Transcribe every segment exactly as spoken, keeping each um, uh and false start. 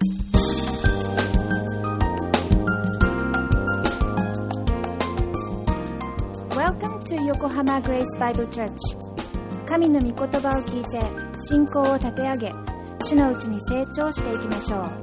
Welcome to Yokohama Grace Bible Church. 神の御言葉を聞いて信仰を立て上げ、主のうちに成長していきましょう。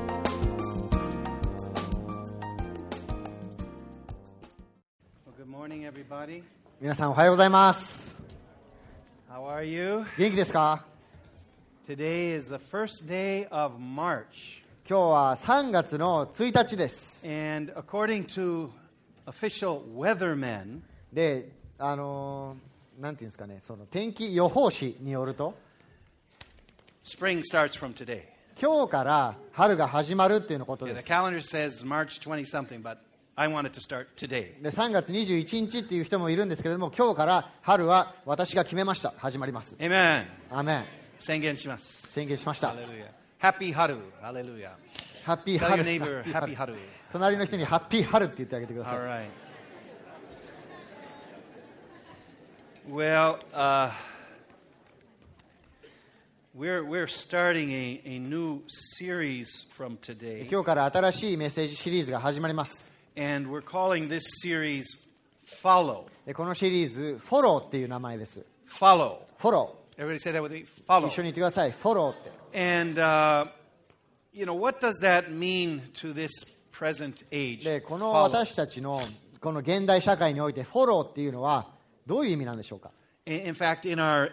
Good morning, everybody. 皆さんおはようございます。 How are you? 元気ですか？ Today is the first day of March. 今日はさんがつのついたちです。 And according to official weathermen, で、あのー、なんていうんですかね、その天気予報士によると、 spring starts from today. 今日から春が始まるっていうのこと Yeah, で the す。 calendar says March twentieth something, but I want it to start today. で、さんがつにじゅういちにちっていう人もいるんですけれども、今日から春は私が決めました。始まります。 Amen. アーメン。 宣言します。 宣言しました。 Hallelujah. Happy Haru. Hallelujah. ハッピー Tell 春。 your neighbor, ハッ Happy ピー春 Haru. 隣の人にハッピー春って言ってあげてくださ All い。 right. Well, uh, we're we're starting a, a new series from today, 今日から新しいメッセージシリーズが始まります。 and we're calling this series "Follow." でこのシリーズ、フォローっていう名前です。 Follow. フォロ Everybody say that with me. ー。 Follow. 一緒に言ってください。フォローって。 And uh, you know, what does that mean to this present age? で、この Follow. 私たちのこの現代社会においてフォローっていうのはどういう意味なんでしょうか？ In, in fact, in our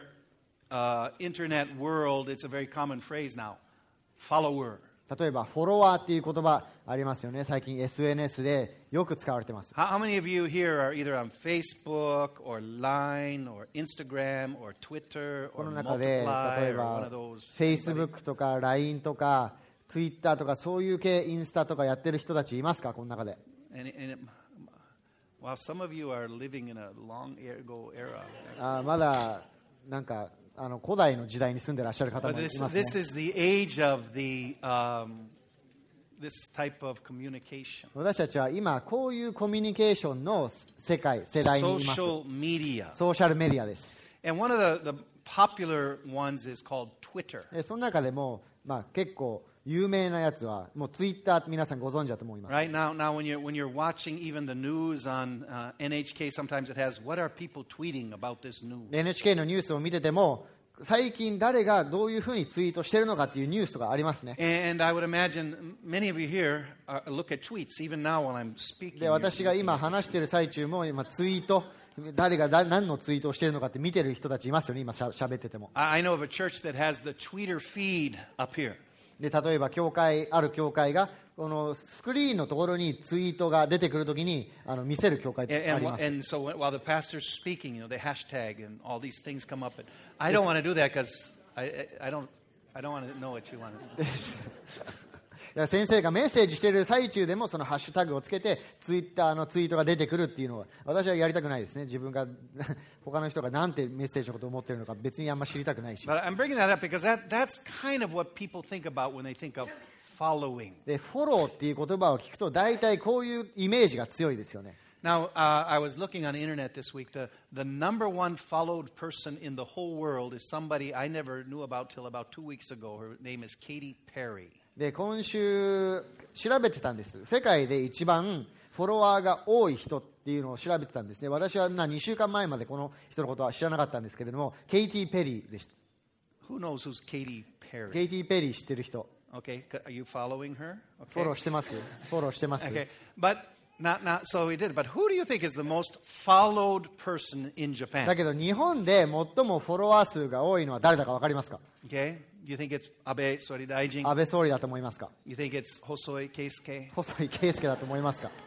uh, internet world, it's a very common phrase now. Follower. 例えばフォロワーっていう言葉ありますよね。最近 エスエヌエス でよく使われてます。 How, how many of you here are either on Facebook or Line or Instagram or Twitter こ or の中で Multiply 例え or one ば of those? Facebook とか ライン とか Twitter とかそういう系インスタとかやってる人たちいますか？この中で。 And, and it, well, some of you are living in a long ago era. あまだなんかあの古代の時代に住んでらっしゃる方 But もい this, ますね。 this is the age of the um, this type of communication. 私たちは今こういうコミュニケーションの世界世代にいます。 Social media. ソーシャルメディアです。 And one of the, the popular ones is called Twitter. えその中でも、まあ、結構有名なやつはもうツイッター皆さんご存知だと思います。 Right now, now when you're when you're watching even the news on uh, N H K, sometimes it has what are people tweeting about this news. エヌエイチケー のニュースを見てても最近誰がどういうふうにツイートしてるのかっていうニュースとかありますね。 And I would imagine many of you here uh, look at tweets even now when I'm speaking. で私が今話している最中も今ツイート誰が誰何のツイートをしているのかって見てる人たちいますよね。今しゃ喋ってても。 I I know of a church that has the tweeter feed up here. で例えば教会ある教会がこのスクリーンのところにツイートが出てくるときにあの見せる教会って And, あり and, ます。 and so while the pastor's speaking, you know, the hashtag and all these things come up. And I don't want to do that because I, I, I don't I don't want to know what you want to do. いや先生がメッセージしている最中でもそのハッシュタグをつけてツイッターのツイートが出てくるっていうのは私はやりたくないですね。自分が他の人がなんてメッセージのことを思っているのか別にあんま知りたくないし。 But I'm bringing that up because that, that's kind of what people think about when they think of following. でフォローっていう言葉を聞くと大体こういうイメージが強いですよね。 Now, uh, I was looking on the internet this week. The, the number one followed person in the whole world is somebody I never knew about till about two weeks ago. Her name is Katy Perry. で今週調べてたんです。世界で一番フォロワーが多い人っていうのを調べてたんですね。私はにしゅうかんまえまでこの人のことは知らなかったんですけれども、ケイティ・ペリーでした。 Who knows who's Katy ケ Perry? イティ・ペリー知ってる人。 Okay, are you following her? フォロ Okay. ーしてます。フォローしてます。 Okay, but not not so we did. But who do you think is the most followed person in だ Japan? けど日本で最もフォロワー数が多いのは誰だか分かりますか？ Okay, you think it's Abe Soridaijin? 安倍総理だと思いますか？ You think it's Hosoi Keisuke? 細井圭介だと思いますか？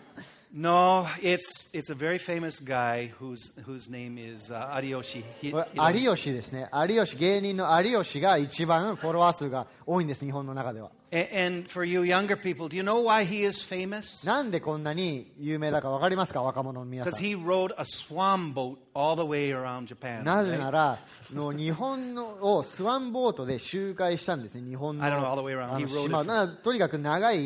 No, it's it's a very famous guy whose whose name is uh, Ariyoshi. Hi- これ Hiroshi. 有吉ですね。有吉、芸人の有吉が一番フォロワー数が多いんです、日本の中では。 A- And for you younger people, do you know why he is famous? なんでこんなに有名だか分かりますか、若者の皆 Because さん。 he rode a swan boat all the way around Japan. なぜ right? なら、の日本のをスワンボートで周回したんですね、日本の I don't know, all the way around. あ He の rode 島 it. なとにかく長い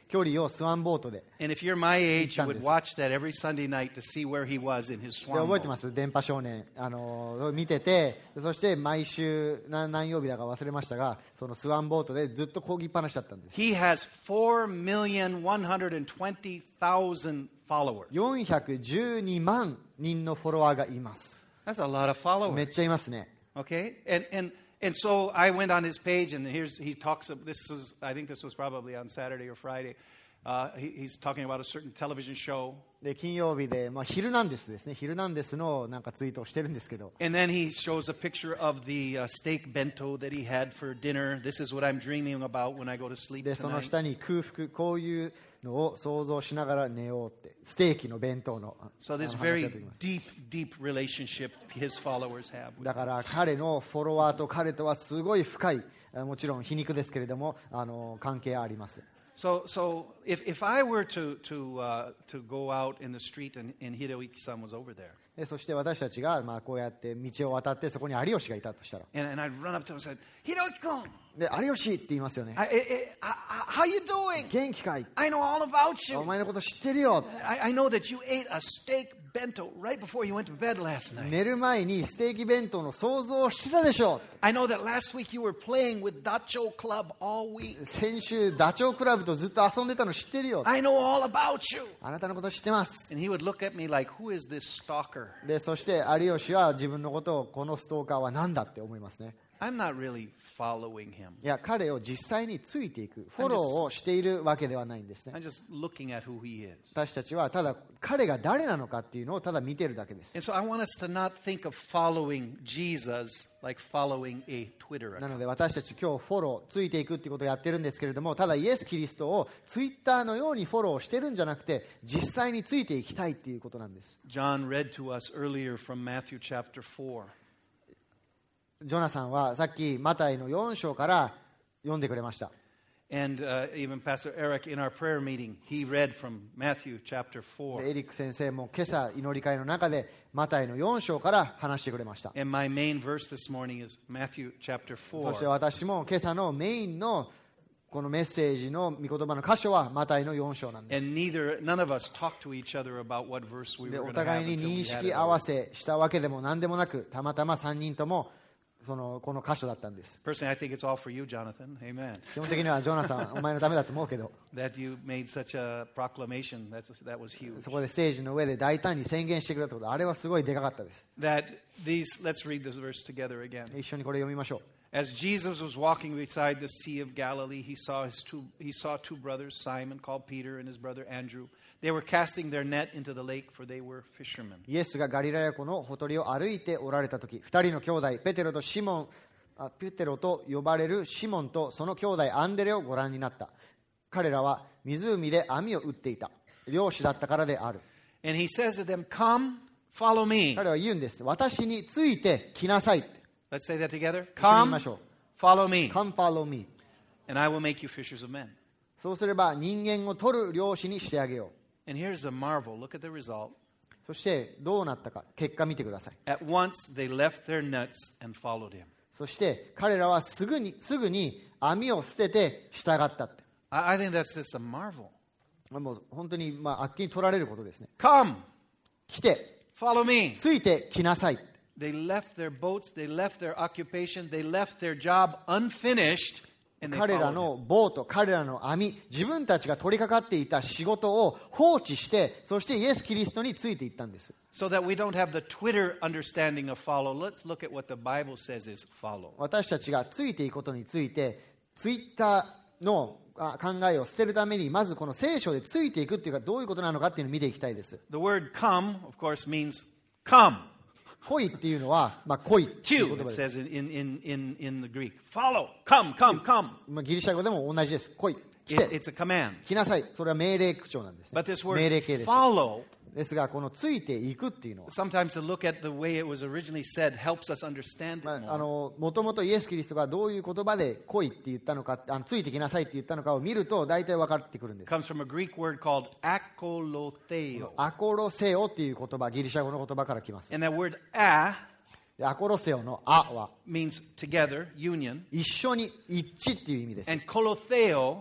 距離をスワンボートで。 And if you're my age, you would watch that every Sunday night to see where he was in his で swan 覚えて boat. ます電波少年、あの見てて、そして毎週な何曜日だか忘れましたが、そのスワンボートでずっと漕ぎっぱなしだったんです。 He has four million one hundred twenty thousand followers. よんひゃくじゅうにまん人のフォロワーがいます。 That's a lot of めっ followers. ちゃいますね。 Okay? And and and so I went on his page, and here's he talks of this is I think this was probably on Saturday or Friday. Uh, he, he's talking about a certain television show. で金曜日で、まあ、ヒルナンデスですね、ヒルナンデスのなんかツイートをしてるんですけど、 And then he shows a picture of the uh, steak bento that he had for dinner. This is what I'm dreaming about when I go to sleep でその tonight. 下に空腹、こういうのを想像しながら寝ようって、ステーキの弁当の、 So あの this 話 very が出てきます。 deep, deep relationship his followers have. with だから彼のフォロワーと彼とはすごい深い、もちろん皮肉ですけれども、あの関係あります。 So, so if, if I were to to uh, to go out in the street and, and Hiroyuki-san was over there, でそして私たちが、まあ、こうやって道を渡ってそこに有吉がいたとしたら、 and, and I'd run up to him and said, "Hiroyuki-kun, で有吉って言いますよね。 I, I, I, how you doing? 元気かい、 I know all about お you. 前のこと知ってるよ。 I, I know that you ate a steak bento right before you went to bed last night. 寝る前にステーキ弁当の想像をしてたでしょ。 I know that last week you were playing with Dacho Club all week. 先週ダチョウ倶楽部とずっと遊んでたの知ってるよ。 I know all about you." あなたのこと知ってます。 And he would look at me like, "Who is this stalker?" でそして有吉は自分のことを、このストーカーは何だって思いますね。 I'm not really following him. いや、彼を実際についていく、フォローをしているわけではないんですね。 I'm just looking at who he is. 私たちはただ彼が誰なのかっていうのをただ見てるだけです。 And so I want us to not think of following Jesus like following a Twitter な account. ので私たち今日フォロー、ついていくっていうことをやってるんですけれども、ただイエス・キリストをツイッターのようにフォローしてるんじゃなくて、実際についていきたいっていうことなんです。 John read to us earlier from Matthew chapter four. ジョナサンはさっきマタイのよん章から読んでくれました。 And uh, even Pastor Eric in our prayer meeting, he read from Matthew chapter で four. エリック先生も今朝祈り会の中でマタイのよん章から話してくれました。 And my main verse this morning is Matthew chapter そして four. 私も今朝のメインのこのメッセージの御言葉の箇所はマタイのよん章なんです。 And neither, none of us talked to each other about what verse we で were お going to have 互いに until 認 we had 識 it 合わ already. せしたわけでも何でもなく、たまたまさんにんともそのこの箇所だったんです。 Personally, I think it's all for you, Jonathan. Amen. 基本的にはジョナサン、お前のためだと思うけど、 That you made such a proclamation. That's, that was huge. そこでステージの上で大胆に宣言してくれたこと、あれはすごいでかかったです。 That these, let's read this verse together again. 一緒にこれ読みましょう。 As Jesus was walking beside the Sea of Galilee, he saw his two, he saw two brothers, Simon called Peter and his brother Andrew. They were casting their net into the lake, for they were fishermen. イエスがガリラヤ湖のほとりを歩いておられたとき、二人の兄弟、ペテロとシモン、あペテロと呼ばれるシモンとその兄弟アンデレをご覧になった。彼らは湖で網を打っていた。漁師だったからである。 And he says to them, "Come, follow me." 彼は言うんです。私について来なさい。 Let's say that together. 一緒に言い Come, ましょう。 follow me, Come follow me. and I will make you fishers of men. そうすれば人間を取る漁師にしてあげよう。 And here's the marvel. Look at the result. そしてどうなったか、結果見てください。 At once they left their nets and followed him. そして彼らはすぐにすぐに網を捨てて従ったって。 I, I think that's just a marvel. もう本当にまああっきに取られることですね。 Come, 来て、 follow me. ついて来なさい。 They left their boats, they left their occupation, they left their job unfinished, and they 彼ら followed him. のボート、彼らの網、自分たちが取り掛かっていた仕事を放置して、そしてイエス・キリストについていったんです。 So that we don't have the Twitter understanding of follow, let's look at what the Bible says is follow. 私たちがついていくことについて、ツイッターのあ考えを捨てるために、まずこの聖書でついていくっていうか、どういうことなのかっていうのを見ていきたいです。 The word come, of course, means come. 来いっていうのは、まあ、来いっていう Q, 言葉 it です。 says in, in, in, in the Greek. Follow, come, come, come. まあ、ギリシャ語でも同じです。来い、来 It, て、 it's a command. 来なさい。それは命令口調なんですね But this。word 命令形です。 follow, ですが、このついていくっていうのは、 sometimes to look at the way it was originally said helps us understand it まあ、あ more. のもともとイエス・キリストがどういう言葉で来いって言ったのか、あのついてきなさいって言ったのかを見ると大体分かってくるんで It す。 comes from a Greek word called akolotheo. アコロセオっていう言葉、ギリシャ語の言葉から来ます。 And that word a でアコロセオのアは means together, union. 一緒に一致っていう意味です。 And kolotheo そ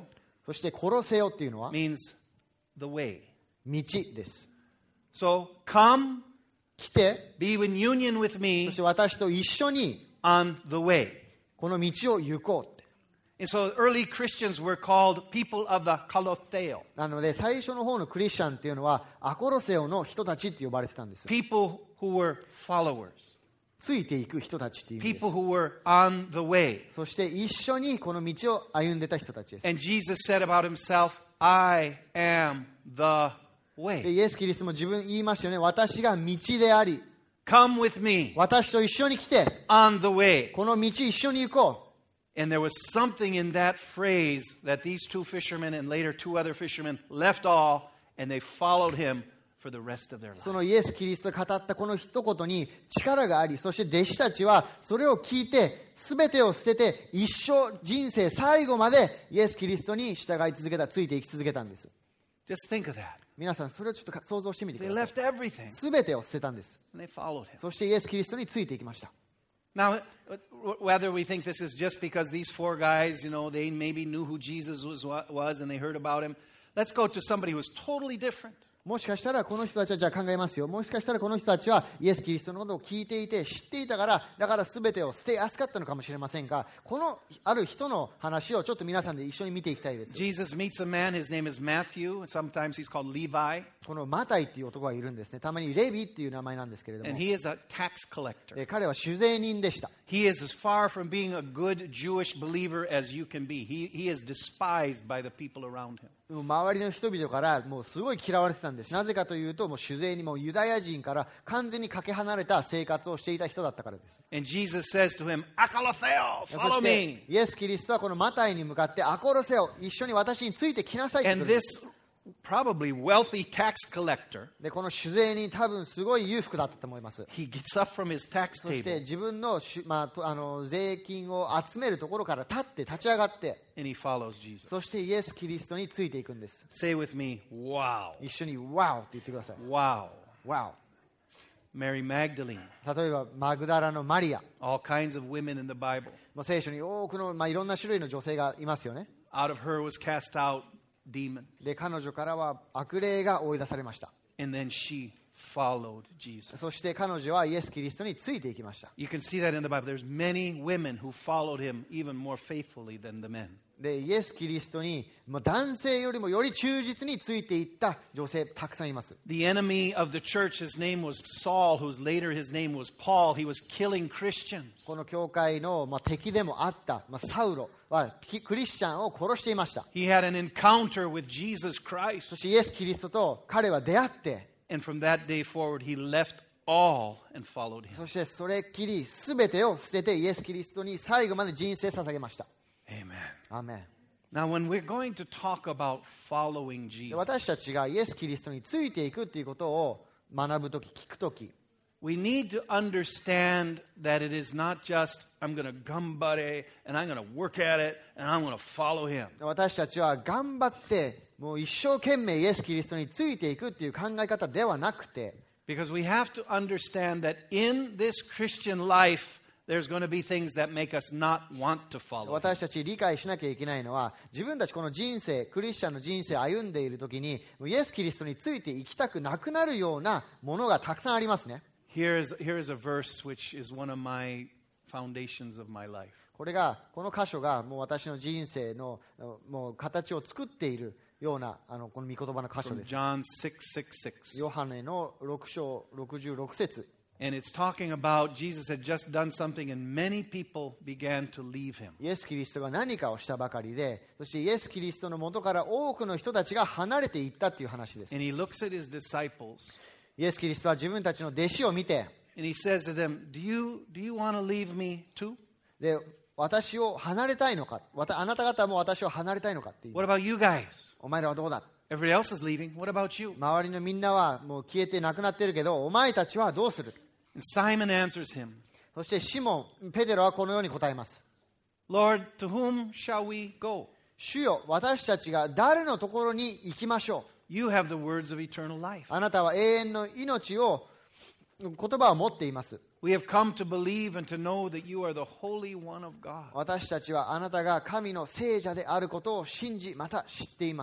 そして殺せよっていうのは means the way. 道です。 So come, 来て、 be in union with そ me して私と一緒に on the way. この道を行こうって。 And so early Christians were called people of the Kalotheo. なので最初の方のクリスチャンっていうのはアコロセオの人たちって呼ばれてたんです。 People who were followers. ついていく人たちっていう意味です。 People who were on the way. そして一緒にこの道を歩んでた人たちです。 And Jesus said about himself, I am the で way. イエス・キリストも自分言いましたよね。私が道であり、 Come with me 私と一緒に来て、 on the way. この道一緒に行こう。 And there was something in that phrase that these two fishermen and later two other fishermen left all and they followed him for the rest of their そ life. のイエス・キリストが語ったこの一言に力があり、そして弟子たちはそれを聞いて全てを捨てて一生人生最後までイエス・キリストに従い続けた、ついていき続けたんです。 Just think of that. 皆さんそれをちょっと想像してみてく They ださ left everything い。全てを捨てたんです。 and they followed him. そしてイエス・キリストについていきました。 Now, whether we think this is just because these four guys, you know, they maybe knew who Jesus was, was and they heard about him, let's go to somebody who was totally different. もしかしたらこの人たちはじゃあ考えますよ。もしかしたらこの人たちはイエス・キリストのことを聞いていて知っていたから、だから全てを捨てやすかったのかもしれませんが、このある人の話をちょっと皆さんで一緒に見ていきたいです。 Jesus meets a man, his name is Matthew, sometimes he's called Levi, このマタイっていう男がいるんですね。たまにレビっていう名前なんですけれども、 and he is a tax collector. え彼は酒税人でした。 He is as far from being a good Jewish believer as you can be. He, he is despised by the people around him. 周りの人々からもうすごい嫌われてたんです。なぜかというと、もう酒税にもユダヤ人から完全にかけ離れた生活をしていた人だったからです。 And Jesus says to him, Akalotheo, そ follow して me. イエス・キリストはこのマタイに向かってアコロセオ、一緒に私についてきなさいって言 And うんです。 this probably wealthy tax collector, でこの酒税に多分すごい裕福だったと思います。 he gets up from his tax そして table 自分のし、まあ、とあの税金を集めるところから立って立ち上がって、 and he follows Jesus. そしてイエス・キリストについていくんです。 Say with me, wow, 一緒に「ワオ」って言ってください。 wow. ワ Mary Magdalene, オ。例えばマグダラのマリア、 all kinds of women in the Bible. まあ、聖書に多くの、まあ、いろんな種類の女性がいますよね。 Out of her was cast out demons. で彼女からは悪霊が追い出されました。 And then she followed Jesus. そして彼女はイエス・キリストについていきました。 You can see that in the Bible. There's many women who followed him even more faithfully than the men. でイエス・キリストに、まあ、男性よりもより忠実についていった女性たくさんいます。 The enemy of the church, his name was Saul, whose later his name was Paul. He was killing Christians. この教会の、まあ、敵でもあった、まあ、サウロはクリスチャンを殺していました。 He had an encounter with Jesus Christ. そしてイエス・キリストと彼は出会って、 And from that day forward, he left all and followed him. そしてそれっきり全てを捨ててイエス・キリストに最後まで人生捧げました。 Amen. アーメン。 Now, when we're going to talk about following で Jesus, 私たちがイエス・キリストについていくっていうことを学ぶとき、聞くとき、 we need to understand that it is not just, I'm going to gambare and I'm going to work at it and I'm going to follow him. 私たちは頑張ってもう一生懸命イエス・キリストについていくっていう考え方ではなくて、 Because we have to understand that in this Christian life, there's going to be things that make us not want to follow him. 私たち理解しなきゃいけないのは、自分たちこの人生、クリスチャンの人生を歩んでいるときにイエス・キリストについていきたくなくなるようなものがたくさんありますね。 Here's, here's a verse which is one of my foundations of my life. これが、この箇所がもう私の人生のもう形を作っているようなあのこの御言葉の箇所 From です。 John six sixty-six. ヨハネのろく章ろくじゅうろく節。 And it's talking about Jesus had just done something and many people began to leave him. イエス・キリストが何かをしたばかりで、そしてイエス・キリストの元から多くの人たちが離れていったっていう話です。 And he looks at his disciples イエス・キリストは自分たちの弟子を見て、 and he says to them, Do you, do you want to leave me too? で、私を離れたいのか、わたあなた方も私を離れたいのかって言います。 What about you guys? お前らはどうだ？ Everybody else is leaving. What about you? 周りのみんなはもう消えてなくなってるけど、お前たちはどうする？ And Simon answers him, そしてシモン、ペテロはこのように答えます。 Lord, to whom shall we go? 主よ、私たちが誰のところに行きましょう。 You have the words of eternal life. あなたは永遠の命を、言葉を持っています。 We have come to believe and to know that you are the Holy One of God. 私たちはあなたが神の聖者であることを信じ、また知っています。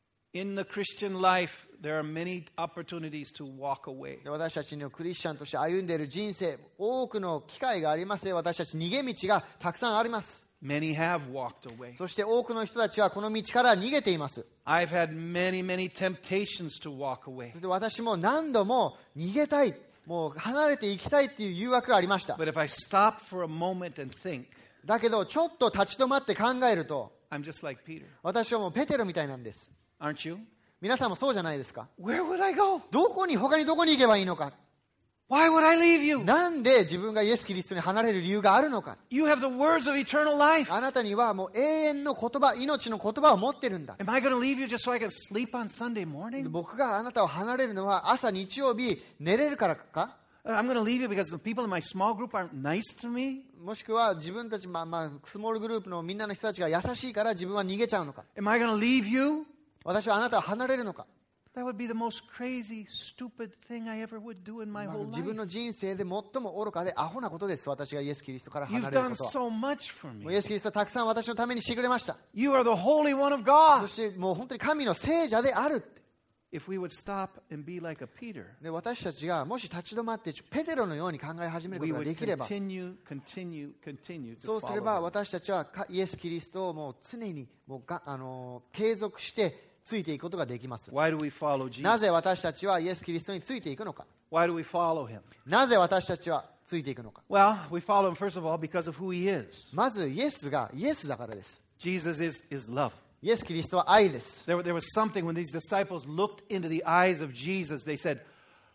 In the Christian life, there are many opportunities to walk away. 私たちのクリスチャンとして歩んでいる人生、多くの機会がありますよ。私たち逃げ道がたくさんあります。 Many have walked away. そして多くの人たちはこの道から逃げています。 I've had many, many temptations to walk away. そして私も何度も逃げたい、もう離れていきたいっていう誘惑がありました。 But if I stop for a moment and think, だけどちょっと立ち止まって考えると、 I'm just like Peter. 私はもうペテロみたいなんです。 Aren't you? 皆さんもそうじゃないですか。 Where would I go? どこに、他にどこに行けばいいのか。 Why would I leave you? なんで自分がイエス・キリストに離れる理由があるのか。 You have the words of eternal life. あなたにはもう永遠の言葉、命の言葉を持ってるんだ。 Am I going to leave you just so I can sleep on Sunday morning? 僕があなたを離れるのは朝日曜日寝れるからか。 I'm going to leave you because the people in my small group aren't nice to me? もしくは自分たち、まあまあ、スモールグループのみんなの人たちが優しいから自分は逃げちゃうのか。 Am I going to leave you? 私はあなたを離れるのか。 That would be the most crazy, stupid thing I ever would do in my まあ whole 自分 life. の人生で最も愚かでアホなことです。私がイエス・キリストから離 You've れる done ことは。 so much for もう me. イエス・キリストはたくさん私のためにしてくれました。 You are the Holy One of そ God. してもう本当に神の聖者であるって。 If we would stop and be like a Peter, で私たちがもし立ち止まってペテロのように考え始めるこ we とが would できれば、 continue, continue, continue そ to うすれば follow him. 私たちはイエス・キリストをもう常にもうが、あのー継続してついていくことができます。 Why do we follow な Jesus? ぜ私たちはイエス・キリストについていくのか。 Why do we follow him? なぜ私たちはついていくのか。 Well, we follow him first of all because of who he is. まずイエスがイエスだからです。 Jesus is, is love. イエス・キリストは愛です。 There, there was something when these disciples looked into the eyes of Jesus, they said,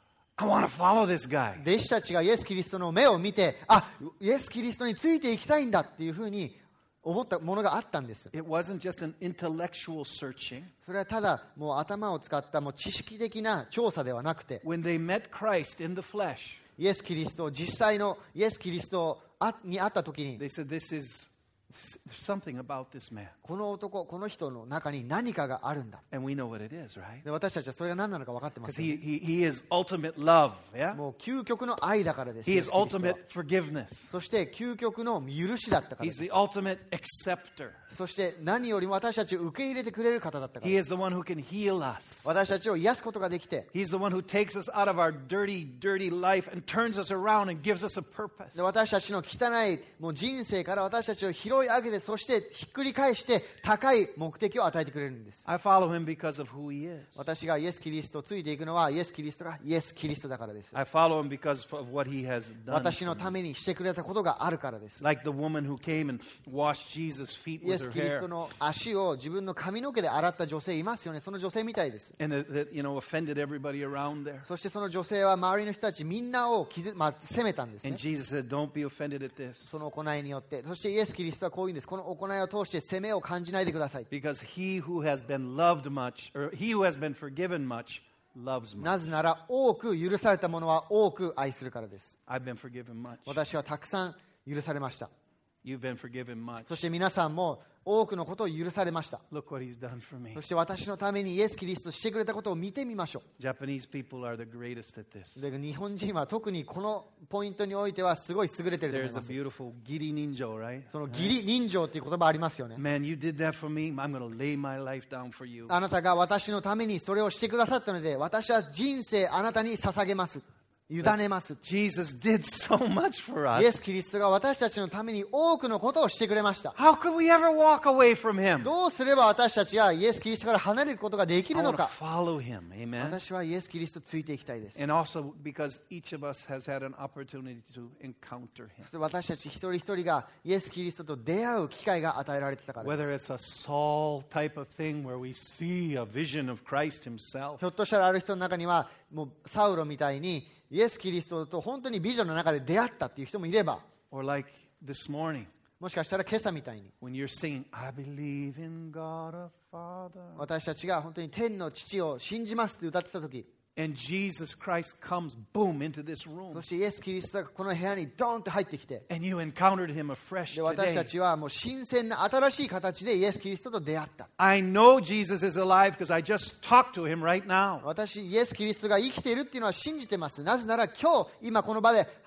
I want to follow this guy. 弟子たちがイエス・キリストの目を見て、あ、イエス・キリストについていきたいんだっていうふうに思ったものがあったんです。 It wasn't just an intellectual searching. それはただもう頭を使ったもう知識的な調査ではなくて、 When they met Christ in the flesh, イエス・キリストを実際のイエス・キリストに会った時に、 they said, this is something about this man. この男、この人の中に何かがあるんだ。 And we know what it is, right? で私たちはそれが何なのか分かってま Because すよね、 he, he, he is ultimate love, yeah? もう究極の愛だからです。 He イエ is スキリストは ultimate forgiveness. そして究極の許しだったから He's で the す。 ultimate acceptor. そして何よりも私たちを受け入れてくれる方だったから He で is す。 the one who can heal us. 私たちを癒すことができて、 He's the one who takes us out of our dirty, dirty life and turns us around and gives us a purpose. で私たちの汚いもう人生から私たちを拾い上げて、そしてひっくり返して高い目的を与えてくれるんです。 I follow him because of who he is. 私がイエス・キリストをついていくのは、イエス・キリストがイエス・キリストだからです。 I follow him because of what he has done. 私のためにしてくれたことがあるからです。 Like the woman who came and washed Jesus' feet イエ with ス・ her キリスト hair の足を自分の髪の毛で洗った女性いますよね。その女性みたいです。 and that, that you know offended everybody around there. そしてその女性は周りの人たちみんなを傷、まあ、責めたんですね And。Jesus said, "Don't be offended at this, その行いによって。そしてイエス・キリストはこう言うんです。この行いを通して責めを感じないでください。 because he who has been loved much, or he who has been forgiven much, loves much." なぜなら多く許されたものは多く愛するからです。 I've been forgiven much. 私はたくさん許されました。 You've been forgiven much. そして皆さんも多くのことを許されました。 Look what he's done for me. そして私のためにイエス・キリストしてくれたことを見てみましょ Japanese people are the greatest at this. う。で日本人は特にこのポイントにおいてはすごい優れてると思い There's ま a す。 beautiful giri ninjo, right? その義理人情っていう言葉ありますよね。 Man, you did that for me. I'm going to lay my life down for you. あなたが私のためにそれをしてくださったので、私は人生あなたに捧げます。委ねます。 Jesus did so much for イ us. エス・キリストが私たちのために多くのことをしてくれました。 How could we ever walk away from him? どうすれば私たちがイエス・キリストから離れることができ I るの want to か。 follow him. Amen. 私はイエス・キリストついていきたいです。 And also because each of us has had an opportunity to encounter him. そして私たち一人一人がイエス・キリストと出会う機会が与えられてたからで Whether す。 it's a Saul type of thing where we see a vision of Christ himself, ひょっとしたらある人の中にはもうサウロみたいにイエス・キリストと本当にビジョンの中で出会ったっていう人もいれば、 or like this morning もしかしたら今朝みたいに when you're singing, I believe in God a Father, 私たちが本当に天の父を信じますって歌ってた時、 and Jesus Christ comes boom into this そ room, してイエス・キリストがこの部屋にドーンと入ってきて、 and you encountered him afresh で私た today. ちはもう新鮮な新しい形でイエス・キリストと出会った。 I know Jesus is alive because I just talked to him right now. 私イエス・キリストが生きているっていうのは信じてます。なぜなら今日今この場で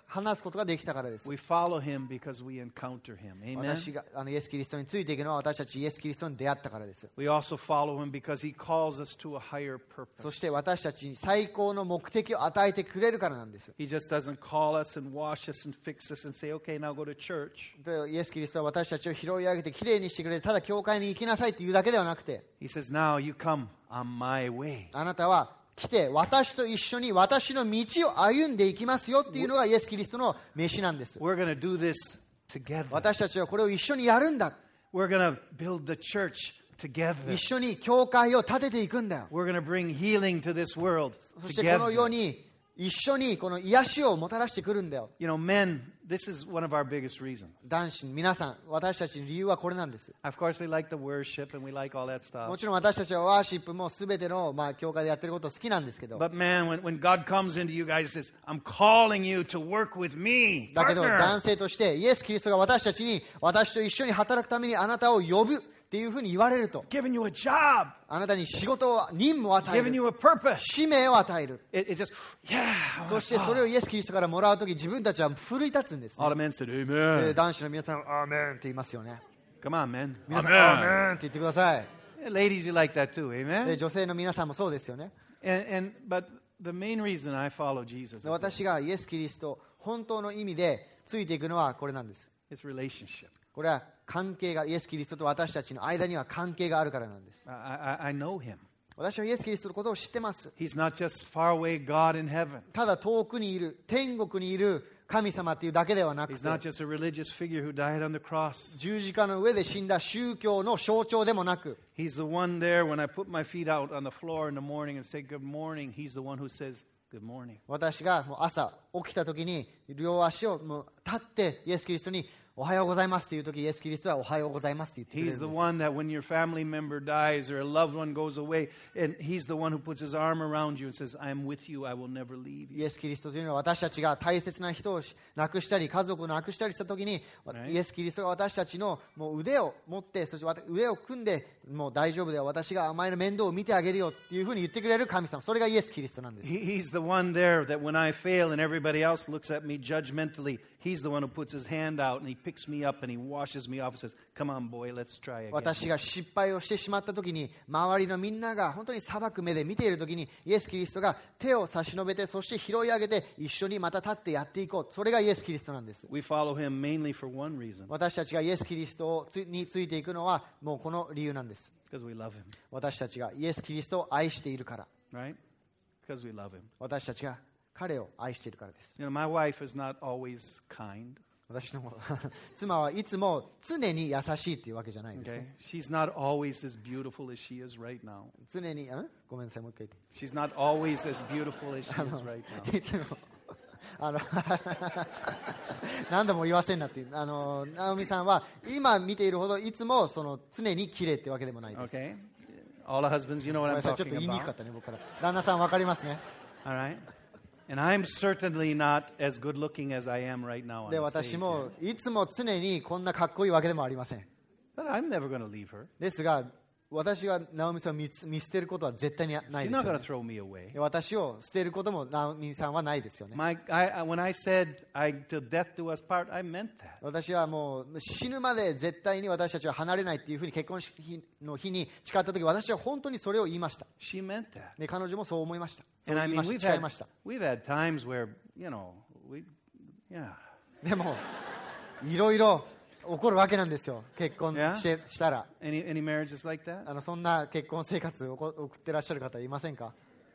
話すことができたからです。 We follow him because we encounter him. Amen. 私があのイエス・キリストについていくのは私たちイエス・キリストに出会ったからです。 We also follow him because he calls us to a higher そ purpose. して私たちに最高の目的を与えてくれるからなんです。 He just doesn't call us and wash us and fix us and say, okay, now go to church. でイエス・キリストは私たちを拾い上げてきれいにしてくれて、ただ教会に行きなさいっていうだけではなくて、 He says, now you come on my way. あなたは来て私と一緒に私の道を歩んでいきますよっていうのがイエス・キリストの召しなんです。 We're going to do this together. 私たちはこれを一緒にやるんだ。 We're going to build the church together. 一緒に教会を建てていくんだよ。 We're going to bring healing to this world そしてこの世 together. に一緒にこの癒しをもたらしてくるんだよ。 You know, men, this is one of our biggest reasons. 男子皆さん、私たちの理由はこれなんです。 Of course, we like the worship and we like all that も stuff. ちろん私たちはワーシップも全ての、まあ、教会でやってること好きなんですけど、 But man, when, when God comes into you guys and says, I'm calling you to work with me, だけど partner. 男性としてイエス・キリストが私たちに私と一緒に働くためにあなたを呼ぶっていうふうに言われると、 Giving you a job, あなたに仕事を任務を与え giving る、 you a purpose. 使命を与える。 It, it just, yeah. I そ wanna してそれを follow. イエス・キリストからもらうとき自分たちは奮い立つんですね。 All the men said, で Amen. 男子の皆さん、アーメンって言いますよね。 Come on, men. 皆さん、アー Amen. メンって言ってください。 Yeah, ladies, you like that too, で amen? 女性の皆さんもそうですよね。 And, and but the main reason I follow Jesus is で私がイエス・キリスト本当の意味でついていくのはこれなんです。 it's relationship. これは関係が、イエス・キリストと私たちの間には関係があるからなんです。 I, I, I know him. 私はイエス・キリストのことを知ってます。 He's not just far away God in heaven. ただ遠くにいる、天国にいる神様っていうだけではなく He's not て、 just a religious figure who died on the cross. 十字架の上で死んだ宗教の象徴でもなく、 He's the one there when I put my feet out on the floor in the morning and say good morning. He's the one who says good morning. 私がもう朝起きた時に両足をもう立ってイエス・キリストにおはようございますっていう時、イエス・キリストはおはようございますって言ってくれる He's ん the です。 one that when your family member dies or a loved one goes away, and he's the one who puts his arm around you and says, I'm with you, I will never leave イ you. エス・キリストというのは私たちが大切な人を亡くしたり家族を亡くしたりした時に、 Right. イエス・キリストが私たちのもう腕を持って、そして腕を組んで、もう大丈夫だよ、私がお前の面倒を見てあげるよっていうふうに言ってくれる神様、それがイエス・キリストなんです。 He, he's the one there that when I fail and everybody else looks at me judgmentally, he's the one who puts his hand out and he picks me up and he washes me off and says, come on boy, let's try again. 私が失敗をしてしまった時に、周りのみんなが本当に裁く目で見ている時に、イエス・キリストが手を差し伸べて、そして拾い上げて一緒にまた立ってやっていこう、それがイエス・キリストなんです。 We follow him mainly for one reason, 私たちがイエス・キリストをつについていくのはもうこの理由なんです。 because we love him, 私たちがイエス・キリストを愛しているから、 right? Because we love him. 私たちが彼を愛しているからです。 You know, my wife is not always kind, 私の妻はいつも常に優しいっていうわけじゃないんです okay? ね。 She's not always as beautiful as she is right now. 常に、んごめんなさい、もう一回 She's not always as beautiful as she is right 言って。 now. いつもあの何度も言わせんなっていう、あのナオミさんは今見ているほどいつもその常に綺麗ってわけでもないです。 Okay? All the husbands, you know ご what めんな I'm さい、ちょっと talking 言いにくかっ about. たね、僕から。旦那さんわかりますね。 All right? And I'm certainly not as good looking as I am right now on で、 the 私 stage も here. いつも常にこんなかっこいいわけでもありません。 But I'm never going to leave her. ですが、私がナオミさんを見つ見捨てることは絶対にない She's です not よ going ね to throw me away. で私を捨てることもナオミさんはないですよね。 My, I, I- when I said, I, till death do us part, I meant that. 私はもう死ぬまで絶対に私たちは離れないっていうふうに結婚式の日に誓った時、私は本当にそれを言いました。 She meant that. で、彼女もそう思いました。そう And I 言い mean, ま we've した。誓い had, ました。 we've had times where, you know, we, yeah. でも、いろいろ起こるわけなんですよ。結婚してしたら。 Any, any marriages like that? あのそんな結婚生活を送ってらっしゃる方いませんか？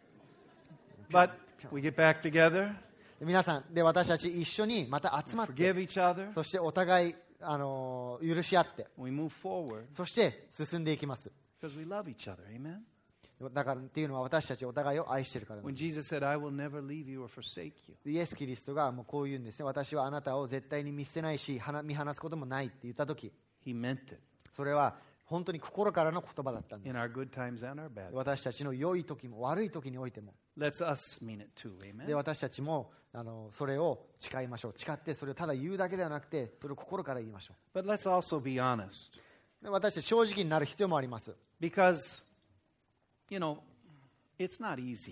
But we get back together, 皆さんで私たち一緒にまた集まって、 forgive each other, そしてお互いあの許し合って、 we move forward そして進んでいきます。 because we love each other. Amen? だからっていうのは私たちお互いを愛しているからなん When です。 Jesus said, I will never leave you or forsake you, イエス・キリストがもうこう言うんですね。私はあなたを絶対に見捨てないし、はな見放すこともないって言ったとき、 he meant it それは本当に心からの言葉だったんで in す。 our good times and our bad. 私たちの良い時も悪い時においても。 Let's us mean it too. で Amen? 私たちもあのそれを誓いましょう。誓ってそれをただ言うだけではなくて、それを心から言いましょ But let's also be honest う。で私たち正直になる必要もあります。 because, you know, it's not easy.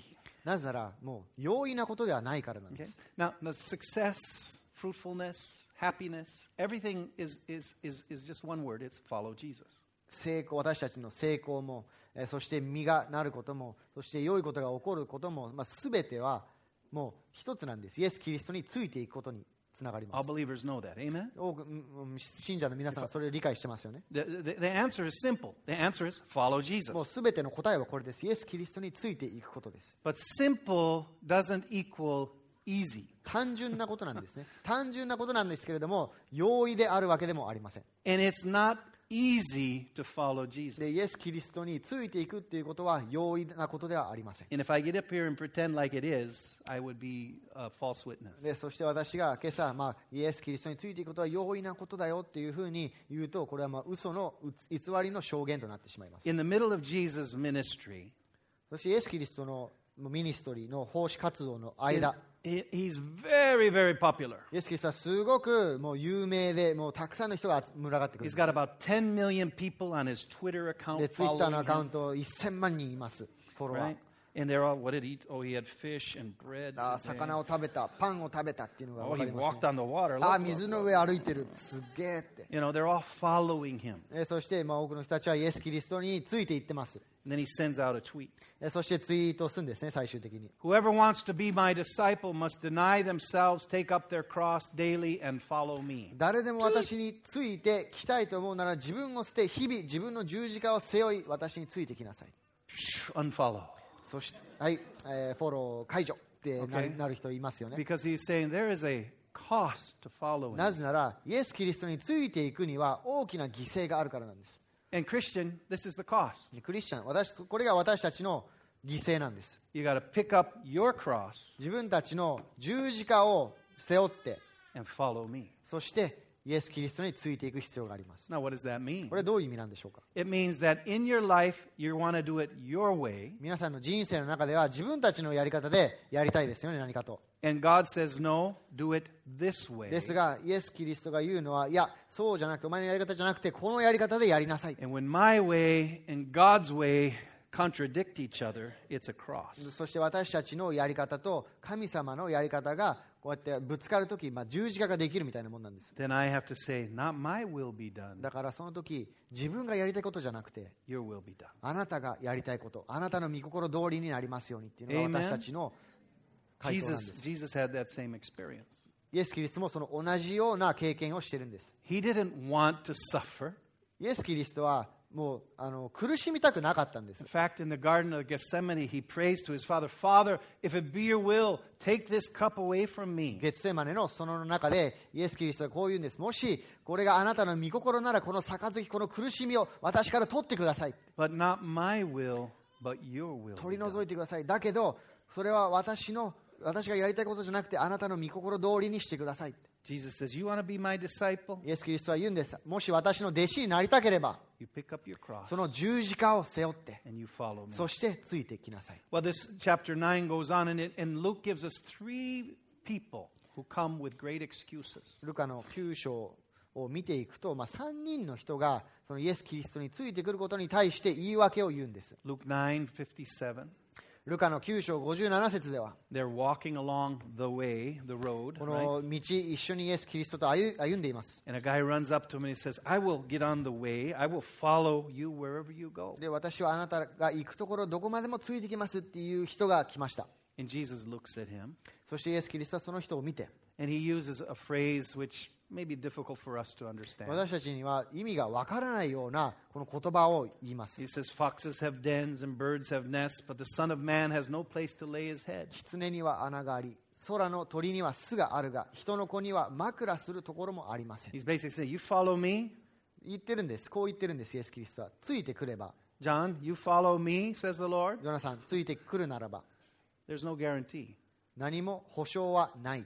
なぜならもう容易なことではないからなんで Okay? す。 Now, the success, fruitfulness, happiness, everything is, is, is, is just one word. It's follow Jesus. 成功、私たちの成功も、えーそして実がなることも、そして良いことが起こることも、まあ、全てはもう一つなんです。イエス・キリストについていくことにつながりま All す。 believers know that. Amen? 多くうん信者の皆さんはそれを理解してますよね。 The, the, the answer is simple. The answer is follow Jesus. もう全ての答えはこれです。イエス・キリストについていくことです。 But simple doesn't equal easy. 単純なことなんですね。単純なことなんですけれども、容易であるわけでもありません。 And it's not easy to follow Jesus. で、イエス・キリストについていくっていうことは容易なことではありません。 And if I get up here and pretend like it is, I would be a false witness. で、そして私が今朝、まあ、イエス・キリストについていくことは容易なことだよっていうふうに言うと、これはまあ嘘の偽りの証言となってしまいます。 In the middle of Jesus' ministry, そしてイエス・キリストのミニストリーの奉仕活動の間、 he- he's very, very popular. イエス・キリストはすごくもう有名で、もうたくさんの人が群がってくる He's。got about ten million people on his Twitter で、 account ツイッターの following アカウン him, トせんまんにんいます、フォロワー。 right? And they're all, what did he eat? Oh, he had fish and bread. あ today. 魚を食べた、パンを食べたっていうのが Oh, 分か he ります、 walked ね。 on the water. あ Look, 水 look, の look. 上歩いてる、すっげえって。 You know, they're all following him. えそして、まあ、多くの人たちはイエス・キリストについていってます。 And then he sends out a tweet. えそしてツイートするんですね、最終的に。 Whoever wants to be my disciple must deny themselves, take up their cross daily, and follow me. 誰でも私についてきたいと思うなら、自分を捨て、日々自分の十字架を背負い、私についてきなさい。 Unfollow. そして、はい、えーフォロー解除ってなる Okay. なる人いますよね。 Because he's saying there is a cost to follow な him. ぜなら、イエス・キリストについていくには大きな犠牲があるからなんです。 And Christian, this is the cost. クリスチャン、私、これが私たちの犠牲なんです。 You got to pick up your cross 自分たちの十字架を背負って、 and follow me. そしてイエス・キリストについていく必要があります。 Now, what does that mean? これはどういう意味なんでしょうか。 It means that in your life, you want to do it your way, 皆さんの人生の中では自分たちのやり方でやりたいですよね、何かと。 and God says, no, do it this way. ですが、イエス・キリストが言うのは、いや、そうじゃなくて、お前のやり方じゃなくて、このやり方でやりなさい。 And when my way and God's way contradict each other, it's a cross. そして私たちのやり方と神様のやり方がこうやってぶつかるとき、まあ、十字架ができるみたいなもんなんです。 Then I have to say, not my will be done, だからその時、自分がやりたいことじゃなくて、 your will be done. あなたがやりたいこと、あなたの御心通りになりますようにっていうのが Amen. 私たちの回答なんで Jesus, す。 Jesus had that same experience. イエス・キリストもその同じような経験をしているんです。 He didn't want to suffer. イエス・キリストはもうあの苦しみたくなかったんです In。fact, in the Garden of Gethsemane, he prays to his father, Father, if it be your will, take this cup away from me. ゲッツェマネのその中でイエス・キリストはこう言うんです。もしこれがあなたの御心ならこの杯、この苦しみを私から取ってください。 But not my will, but your will. 取 be り除 done. いてください。だけどそれは私の私がやりたいことじゃなくてあなたの御心通りにしてください。 Jesus says, you want to be my disciple? イエス・キリストは言うんです。もし私の弟子になりたければ You pick up your cross その十字架を背負って and you follow me. そしてついてきなさい。 Well, this chapter nine goes on, and, it, and Luke gives us three people who come with great excuses. ルカのきゅう章を見ていくと、まあ、さんにんの人がそのイエス・キリストについてくることに対して言い訳を言うんです。 Luke nine fifty-seven. ルカのきゅう章ごじゅうなな節では They're walking along the way, the road, こ right? の道一緒にイエス・キリストと歩歩んでいます。 And a guy runs up to him and he says, I will get on the way. I will follow you wherever you go. で、私はあなたが行くところどこまでもついてきますっていう人が来ました。 And Jesus looks at him, そしてイエス・キリストはその人を見て、 and he uses a phrase which may be difficult for us to understand. 私たちには意味がわからないようなこの言葉を言います。 He says, Foxes have dens and birds have nests, but the Son of Man has no place to lay his head. 狐には穴があり、空の鳥には巣があるが、人の子には枕するところもありません。 He's basically saying, You follow me, 言ってるんです。こう言ってるんです、イエス・キリストは。ついてくれば、 John, you follow me, says the Lord. ヨナさん、ついてくるならば、 There's no guarantee. 何も保証はない。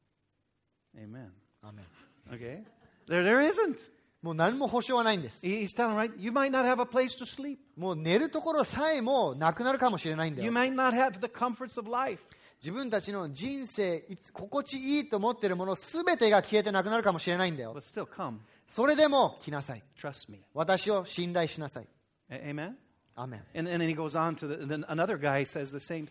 Amen. アメン。 Okay? There, there isn't. もう何も保証はないんです。 He- He's telling, right? You might not have a place to sleep. もう寝るところさえもなくなるかもしれないんだ You よ。 might not have the comforts of life. 自分たちの人生、いつ心地いいと思っているものすべてが消えてなくなるかもしれないんだよ But。still come. それでも来なさい。 Trust me. 私を信頼しなさい。 A- Amen? アメン。 And, and then he goes on to the, then another guy says the same thing.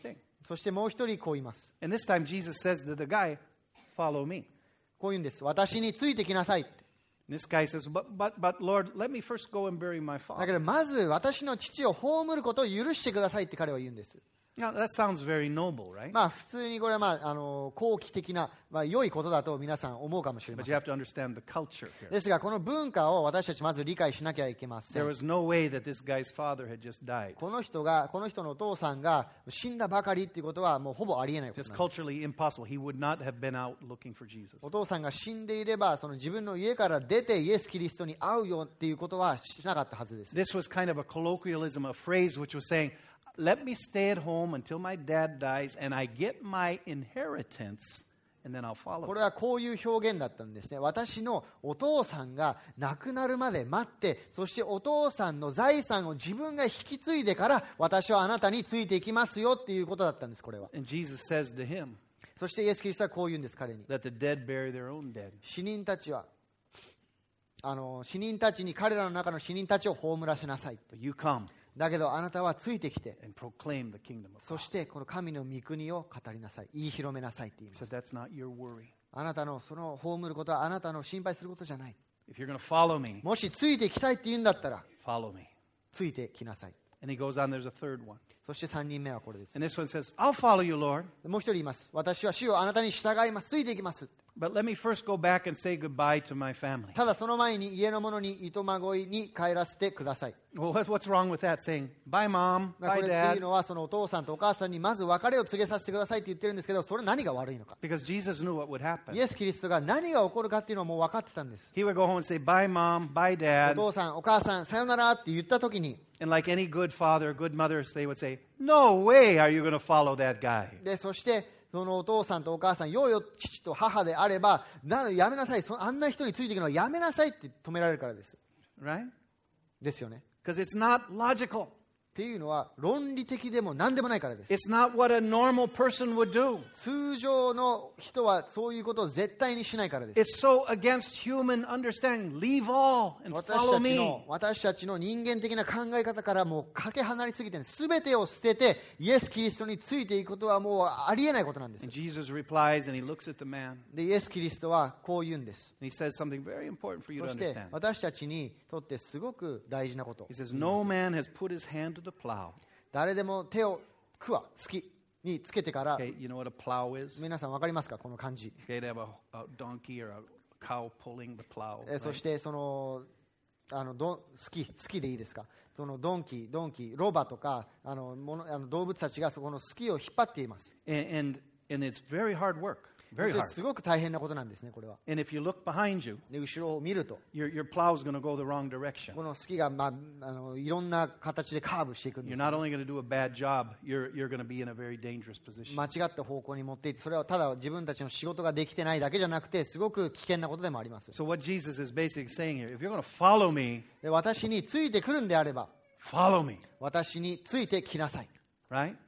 そしてもう一人こう言います。 And this time Jesus says to the guy, follow me. こう言うんです。私についてきなさい。 And this guy says, but, but, but Lord, let me first go and bury my だけ father. どまず私の父を葬ることを許してくださいって彼は言うんです。 Now, that sounds very noble, right? まあ普通にこれはまああの好奇的な、まあ、良いことだと皆さん思うかもしれま But せ you ん。 have to understand the culture here. ですがこの文化を私たちまず理解しなきゃいけませ There ん。 was no way that this guy's father had just died. この人がこの人のお父さんが死んだばかりっていうことはもうほぼありえないこと Just なんです。 culturally impossible. He would not have been out looking for Jesus. お父さんが死んでいればその自分の家から出てイエス・キリストに会うよっていうことはしなかったはずです。 This was kind of a colloquialism, a phrase which was saying, let me stay at home until my dad dies and I get my inheritance and then I'll follow こ him. れはこういう表現だったんですね。私のお父さんが亡くなるまで待って、そしてお父さんの財産を自分が引き継いでから私はあなたについていきますよっていうことだったんです、これは。 And Jesus says to him, そしてイエス・キリストはこう言うんです、彼に。 let the dead bury their own dead. 死人たちはあの死人たちに彼らの中の死人たちを葬らせなさい。 But you come だけどあなたはついてきて、 and proclaim the kingdom of そ God. してこの神の御国を語りなさい。言い広めなさいって言い He ま says, す。 that's not your worry. あなたのその葬ることはあなたの心配することじゃない。 If you're going to follow me, もしついてきたいって言うんだったら follow me. ついてきなさい。 And he goes on, there's a third one. そしてさんにんめはこれです。 And this one says, I'll follow you, Lord. もう一人言います。私は主よあなたに従います。ついていきます。 But let me first go back and say goodbye to my family. ただその前に家の者にいとまごいに帰らせてください。 Well, what's what's wrong with that? Saying, bye, mom, まあ bye, これってい dad. うのはそのお父さんとお母さんにまず別れを告げさせてくださいって言ってるんですけど、それ何が悪いのか。 Because Jesus knew what would happen. イエス・キリストが何が起こるかっていうのはもう分かってたんです。 He would go home and say, bye, mom, bye, お dad. 父さん、お母さん、さよならって言った時に、 And like any good father or good mother, they would say, no way are you going to follow that guy. でそしてそのお父さんとお母さん、ようよ父と母であれば、なやめなさい、そあんな人についていくのはやめなさいって止められるからです。 Right? ですよね。 Because it's not logical. っていうのは論理的でも何でもないからです。 It's not what a normal person would do. 通常の人はそういうことを絶対にしないからです。 It's so against human understanding. Leave all and 私 follow たち me. の私たちの人間的な考え方からもうかけ離れすぎて、すべてを捨ててイエス・キリストについていくことはもうありえないことなんです。 And Jesus replies and he looks at the man でイエス・キリストはこう言うんです。 and he says something very important for you to そして understand. 私たちにとってすごく大事なこと。 He says, no man has put his hand to the plow. 誰でも手をくわ、好きにつけてから、 Okay, you know what a plow is? 皆さんわかりますか、この漢字。 Okay, to have a, a donkey or a cow pulling the plow. えー right? そしてそのあのど好き好きでいいですか、そのドンキードンキーロバとかあのものあの動物たちがそこの好きを引っ張っています。 And, and, and it's very hard work. そ Very して hard. すごく大変なことなんですね、これは。 And if you look behind you, で後ろを見ると your, your plow is going to go the wrong direction. この好きが、まあ、あのいろんな形でカーブしていくんで You're す not よ。 only going to do a bad job, you're, you're going to be in a very dangerous position. 間違った方向に持っていって、それはただ自分たちの仕事ができてないだけじゃなくてすごく危険なことでもあります。 So what Jesus is basically saying here, if you're going to follow me, で私についてくるんであれば follow me, 私についてきなさい。 right?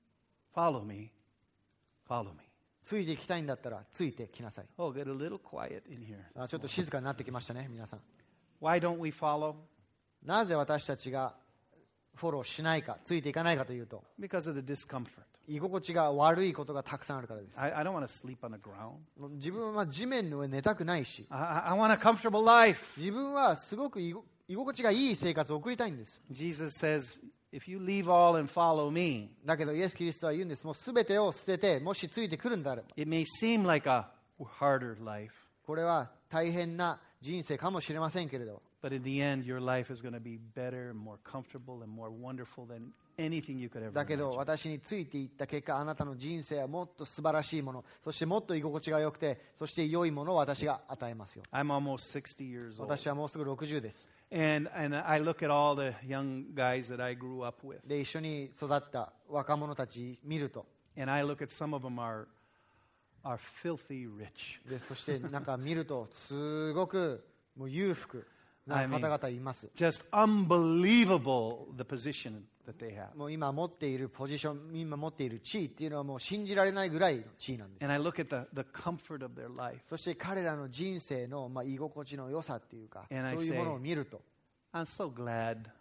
Follow me, follow me. ついてきたいんだったらついてきなさい。 Oh, get a little quiet in here. あちょっと静かになってきましたね、皆さん。 Why don't we follow? なぜ私たちがフォローしないか、ついていかないかというと、 Because of the discomfort. 居心地が悪いことがたくさんあるからです。 I, I don't want to sleep on the ground. 自分は地面の上に寝たくないし、 I, I want a comfortable life. 自分はすごく居ご居心地がいい生活を送りたいんです。 Jesus says, if you leave all and follow me, だけどイエス・キリストは言うんです。もうすべてを捨てて、もしついてくるんであれば、 it may seem like a harder life, これは大変な人生かもしれませんけれど、 but in the end, your life is going to be better, more comfortable, and more wonderful than anything you could ever だけど imagine. 私についていった結果、あなたの人生はもっと素晴らしいもの、そしてもっと居心地が良くて、そして良いものを私が与えますよ。 I'm almost sixty years old. 私はもうすぐろくじゅうです。 And, and I look at all the young guys that I grew up with, で、一緒に育った若者たち見ると、 and I look at some of them are, are filthy rich. でそしてなんか見ると、すごくもう裕福な I mean- 方々います。 Just unbelievable the position that they have. もう今持っているポジション、今持っている地位っていうのはもう信じられないぐらいの地位なんです。 And I look at the, the comfort of their life. そして彼らの人生のまあ居心地の良さっていうか、 And I そういうものを見ると、 I'm so glad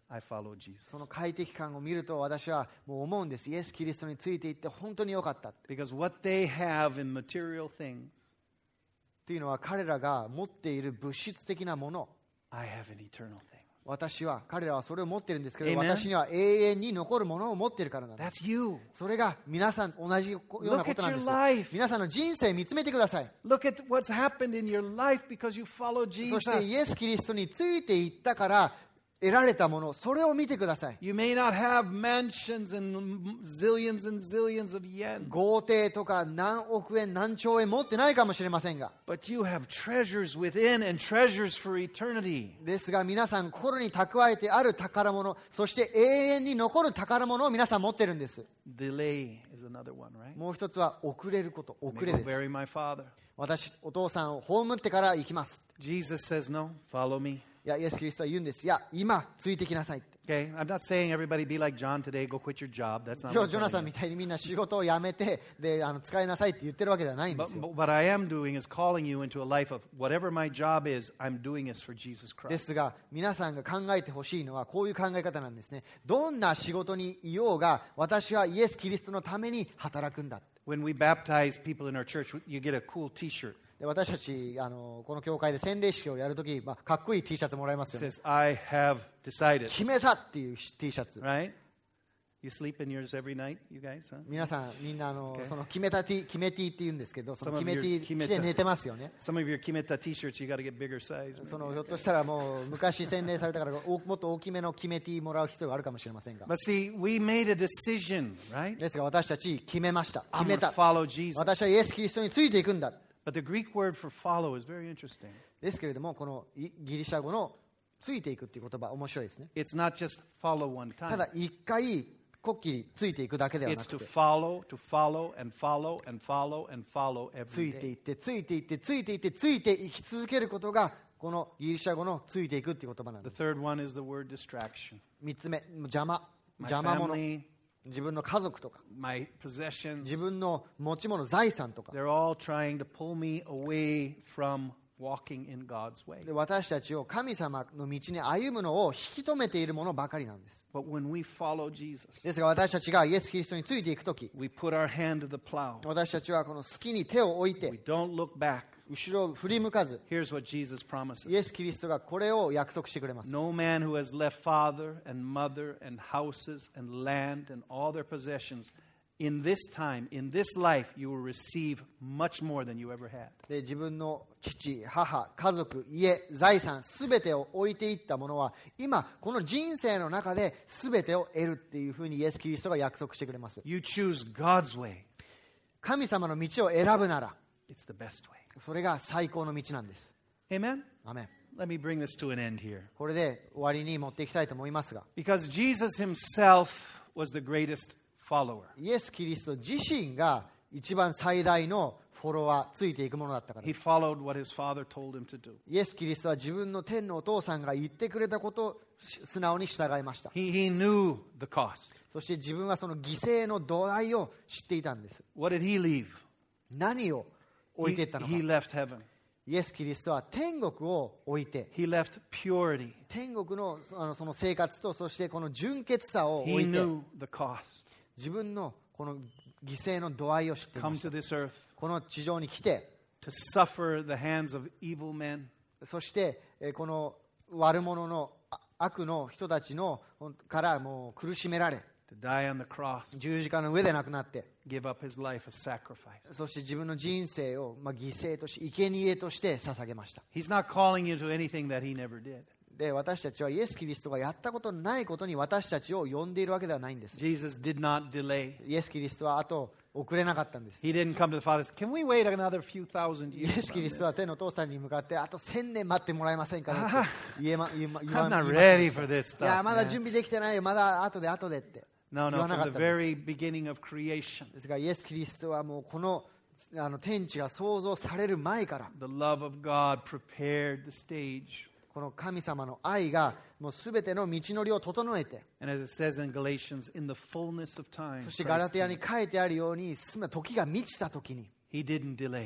I follow Jesus. その快適感を見ると私はもう思うんです。イエス・キリストについていって本当に良かった。 Because what they have in material things, というのは彼らが持っている物質的なもの、 I have an eternal thing. 私は彼らはそれを持っているんですけど、 Amen. 私には永遠に残るものを持っているからなんです。 That's you. それが皆さん同じようなことなんです。 Look at your life. 皆さんの人生見つめてください。 Look at what's happened in your life because you follow そして Jesus. イエス・キリストについていったから得られたもの、それを見てください。 You may not have mansions and zillions and zillions of yen, 豪邸とか何億円何兆円持ってないかもしれませんが、 but you have treasures within and treasures for eternity. ですが皆さん心に蓄えてある宝物、そして永遠に残る宝物を皆さん持ってるんです。 Delay is another one, right? もう一つは遅れること、遅 May れ go です。 bury my father. 私、お父さんを葬ってから行きます。 Jesus says, no, follow me. いや、イエス・キリストは言うんです。いや、今、ついてきなさいって。 Okay, I'm not saying everybody be like John today, go quit your job. That's not 今 what 日、ジョ I'm ナサン telling み you. たいにみんな仕事を辞めて、で、あの使いなさいって言ってるわけではないんで But, すよ。 but what I am doing is calling you into a life of whatever my job is, I'm doing this for Jesus で Christ. すが、皆さんが考えてほしいのはこういう考え方なんですね。どんな仕事にいようが、私はイエス・キリストのために働くんだ。 When we baptize people in our church, you get a cool T-shirt. で私たちあの、この教会で洗礼式をやるとき、まあ、かっこいい T シャツもらいます It よね。 says, I have decided. 決めたっていう T シャツ。 Right? You sleep in yours every night, you guys? Huh? 皆さん、みんなあの、 Okay. その決めた T、決め T って言うんですけど、その Some of 決め your T 決めた着て寝てますよね。 Some of your Kimeta T-shirts, you got to get bigger size. そ maybe. のひょっとしたらもう昔洗礼されたからおもっと大きめの決め T もらう必要があるかもしれませんが。 But see, we made a decision, right? ですが私たち決めました。 I'm 決め going た to。follow Jesus. 私はイエス・キリストについていくんだ。 But the Greek word for follow is very interesting. ですけれども、このギリシャ語のついていくっていう言葉、面白いですね。 It's not just follow one た time. だ一回こっきりついていくだけではな It's く to て、 follow, to follow, and follow, and follow, and follow つい every てい day. ってついていってついていってついていき続けることがこのギリシャ語のついていくっていう言葉なん The です。 third one is the word distraction. 三つ目、邪魔、 My 邪魔者、 family, 自分の家族とか my possessions, 自分の持ち物、財産とか they're all trying to pull me away from walking in God's way. で私たちを神様の道に歩むのを引き止めているものばかりなんです。 But when we follow Jesus, ですが私たちがイエス・キリストについていくとき、 we put our hand to the plow. 私たちはこの好きに手を置い We て don't look back. 後ろを振り向かず、 Here's what Jesus promises. イエス・キリストがこれを約束してくれます。 No man who has left father and mother and houses and land and all their possessions, in this time, in this life, you will receive much more than you ever had. で自分の父、母、家族、家、財産、すべてを置いていったものは、今、この人生の中ですべてを得るっていうふうにイエス・キリストが約束してくれます。 You choose God's way. 神様の道を選ぶなら、 It's the best way. それが最高の道なんです。 Amen? アメン。 Let me bring this to an end here. これで終わりに持っていきたいと思いますが、 Because Jesus himself was the greatest follower. イエス・キリスト自身が一番最大のフォロワー、ついていくものだったから He です。 followed what his father told him to do. イエス・キリストは自分の天のお父さんが言ってくれたことを素直に従いました。 He, he knew the cost. そして自分はその犠牲の度合いを知っていたんです。 What did he leave? 何を置い He, ていったのか。 he left heaven. イエス・キリストは天国を置いて、 He left purity. 天国のあのその生活と、そしてこの純潔さを置 He いて、 knew the cost. 自分のこの犠牲の度合いを知ってい Come まし to た。 this earth この地上に来て、 to suffer the hands of evil men, そしてえーこの悪者のあ悪の人たちのほんからもう苦しめられ、 to die on the cross, 十字架の上で亡くなって、 give up his life as sacrifice. そして自分の人生を、まあ、犠牲とし生贄として捧げました。 He's not calling you to anything that he never did. で私たちはイエス・キリストがやったことのないことに私たちを呼んでいるわけではないんです。 Jesus did not delay. イエス・キリストはあと遅れなかったんです。 He didn't come to the Father and say, can we wait another few thousand イエ years? ス・キリ on ス this? トは天のお父さんに向かってあと千年待ってもらえませんかねって言えま言えま言わ I'm not 言いませんで ready した for this いや stuff. まだ man. 準備できてないよ、まだ後で後でって No, 言 no, わな from か the ったんです。 very beginning of creation, ですがイエス・キリストはもうこのあの天地が創造される前から the love of God prepared the stage. この神様の愛がもうすべての道のりを整えて、 And as it says in Galatians, in the fullness of time, そしてガラ Christ テヤに came. 書いてあるように、すべて時が満ちた時に He didn't delay.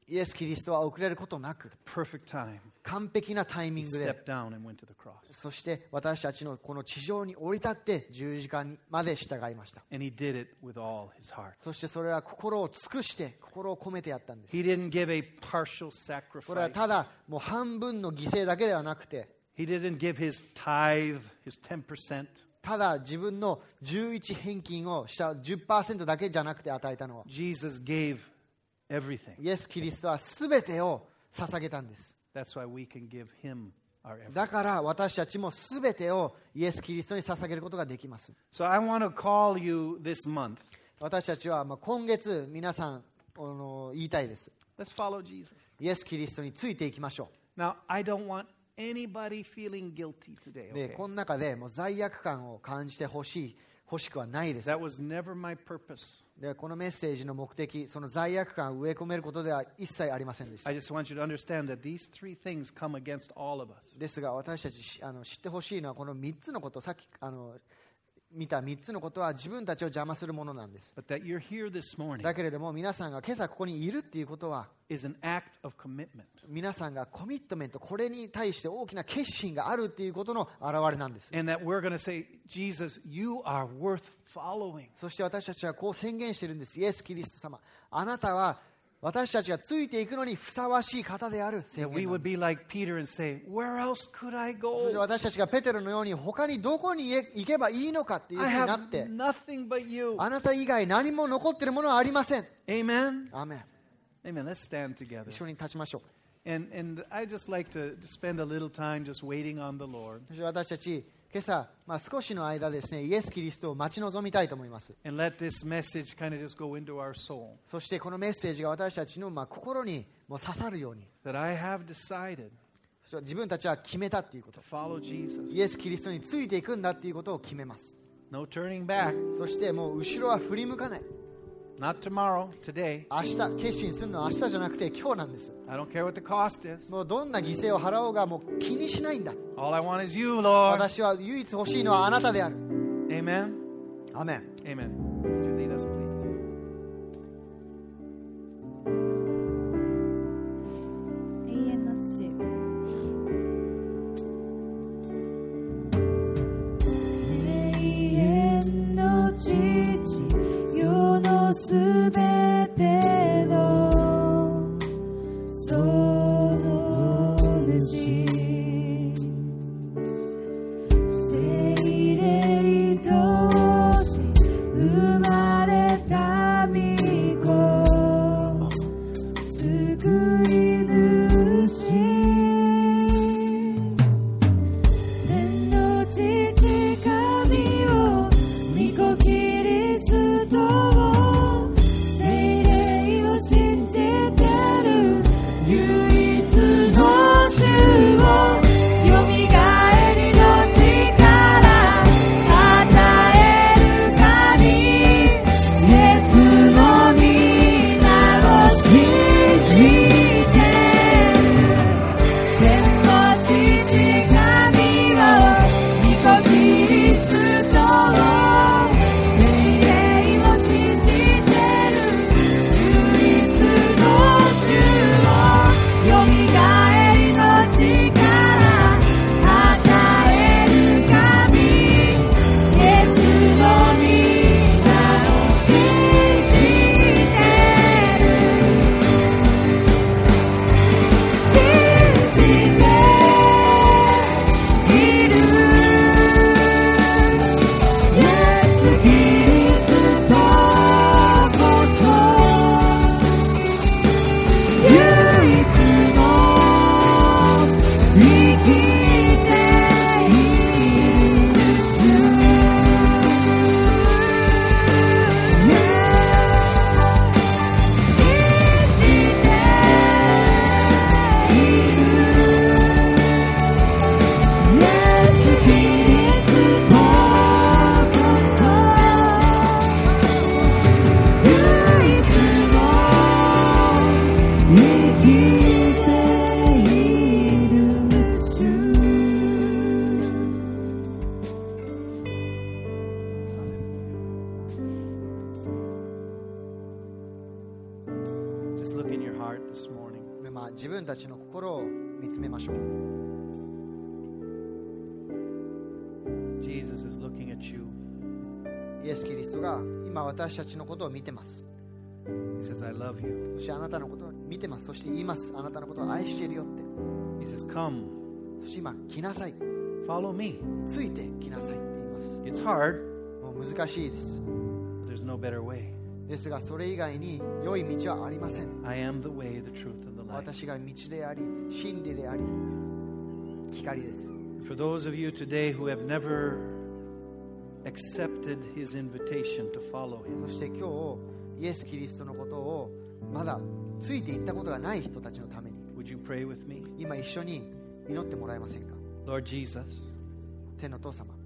イエス・キリストは遅れることなく perfect time, 完璧なタイミ he ングで stepped down and went to the cross. そして私たちのこの地上に降り立って十字架まで従いました。 And he did it with all his heart. そしてそれは心を尽くして心を込めてやったんです。 He didn't give a partial これは sacrifice. ただもう半分の犠牲だけではなくて He didn't give his tithe, his ten percent. ただ自分のじゅういち返金をした じゅっパーセント だけじゃなくて与えたのは Jesus gave everything. イエス・キリストは全てを捧げたんです。 That's why we can give him our everything. だから私たちも全てをイエス・キリストに捧げることができます。 So I want to call you this month. 私たちはまあ今月皆さんあの言いたいです。 Let's follow Jesus. イエス・キリストについていきましょ Now, I don't want anybody feeling guilty today. う。で、 Okay? この中でもう罪悪感を感じてほしい、欲しくはないです。 That was never my purpose. で、このメッセージの目的、その罪悪感を植え込めることでは一切ありませんでした。 I just want you to understand that these three things come against all of us. ですが私たちあの知ってほしいのはこのみっつのこと、さっきあの見たみっつのことは自分たちを邪魔するものなんです。 But that you're here this morning だけれども皆さんが今朝ここにいるっていうことは is an act of commitment. 皆さんがコミットメント、これに対して大きな決心があるっていうことの表れなんです。 And that we're going to say, Jesus, you are worth following. そして私たちはこう宣言しているんです。イエス・キリスト様、あなたは私たちがついていくのにふさわしい方である宣 That we 言な would んで be す。 like Peter and say, where else could I そして go? 私たちがペテロのように他にどこに行けばいいのかっていうふう I にな have って、 nothing but you. あなた以外何も残っているものはありません。 Amen? アーメン。 Amen. Let's stand together. 一緒に立ちましょう。 And, and I just like to spend a little time just waiting on the Lord そして私たち今朝、まあ、少しの間ですね、イエス・キリストを待ち望みたいと思います。 and let this message kind of just go into our soul. そしてこのメッセージが私たちのまあ心にもう刺さるように、 That I have decided そして自分たちは決めたっていうこと、 to follow Jesus. イエス・キリストについていくんだっていうことを決めます。 No turning back. そしてもう後ろは振り向かない。 Not tomorrow, today. 明日、決心するのは明日じゃなくて今日なんです。 I don't care what the cost is. もうどんな犠牲を払おうがもう気にしないんだ。 All I want is you, Lord. 私は唯一欲しいのはあなたである。 Amen. アメン。 Amen. Would you lead us, please? 永遠の父、 永遠の父、世のすべての創造主、聖霊として生まれた今自分たちの心を見つめましょう。 Jesus is looking at you. イエス・キリストが今私たちのことを見てます。 He says, I love you. そしてあなたのことを見てます。そして言います。あなたのことを愛しているよって。 He says, come, そして今来なさい。 follow me. ついて来なさいって言います。 It's hard, もう難しいです。 but there's no better way. ですがそれ以外に良い道はありません。 I am the way, the truth, and the life. 私が道であり、真理であり、光です。 For those of you today who have never accepted his invitation to follow him, そして今日イエス・キリストのことをまだついていったことがない人たちのために would you pray with me? 今一緒に祈ってもらえませんか。 Lord Jesus, 天の父様、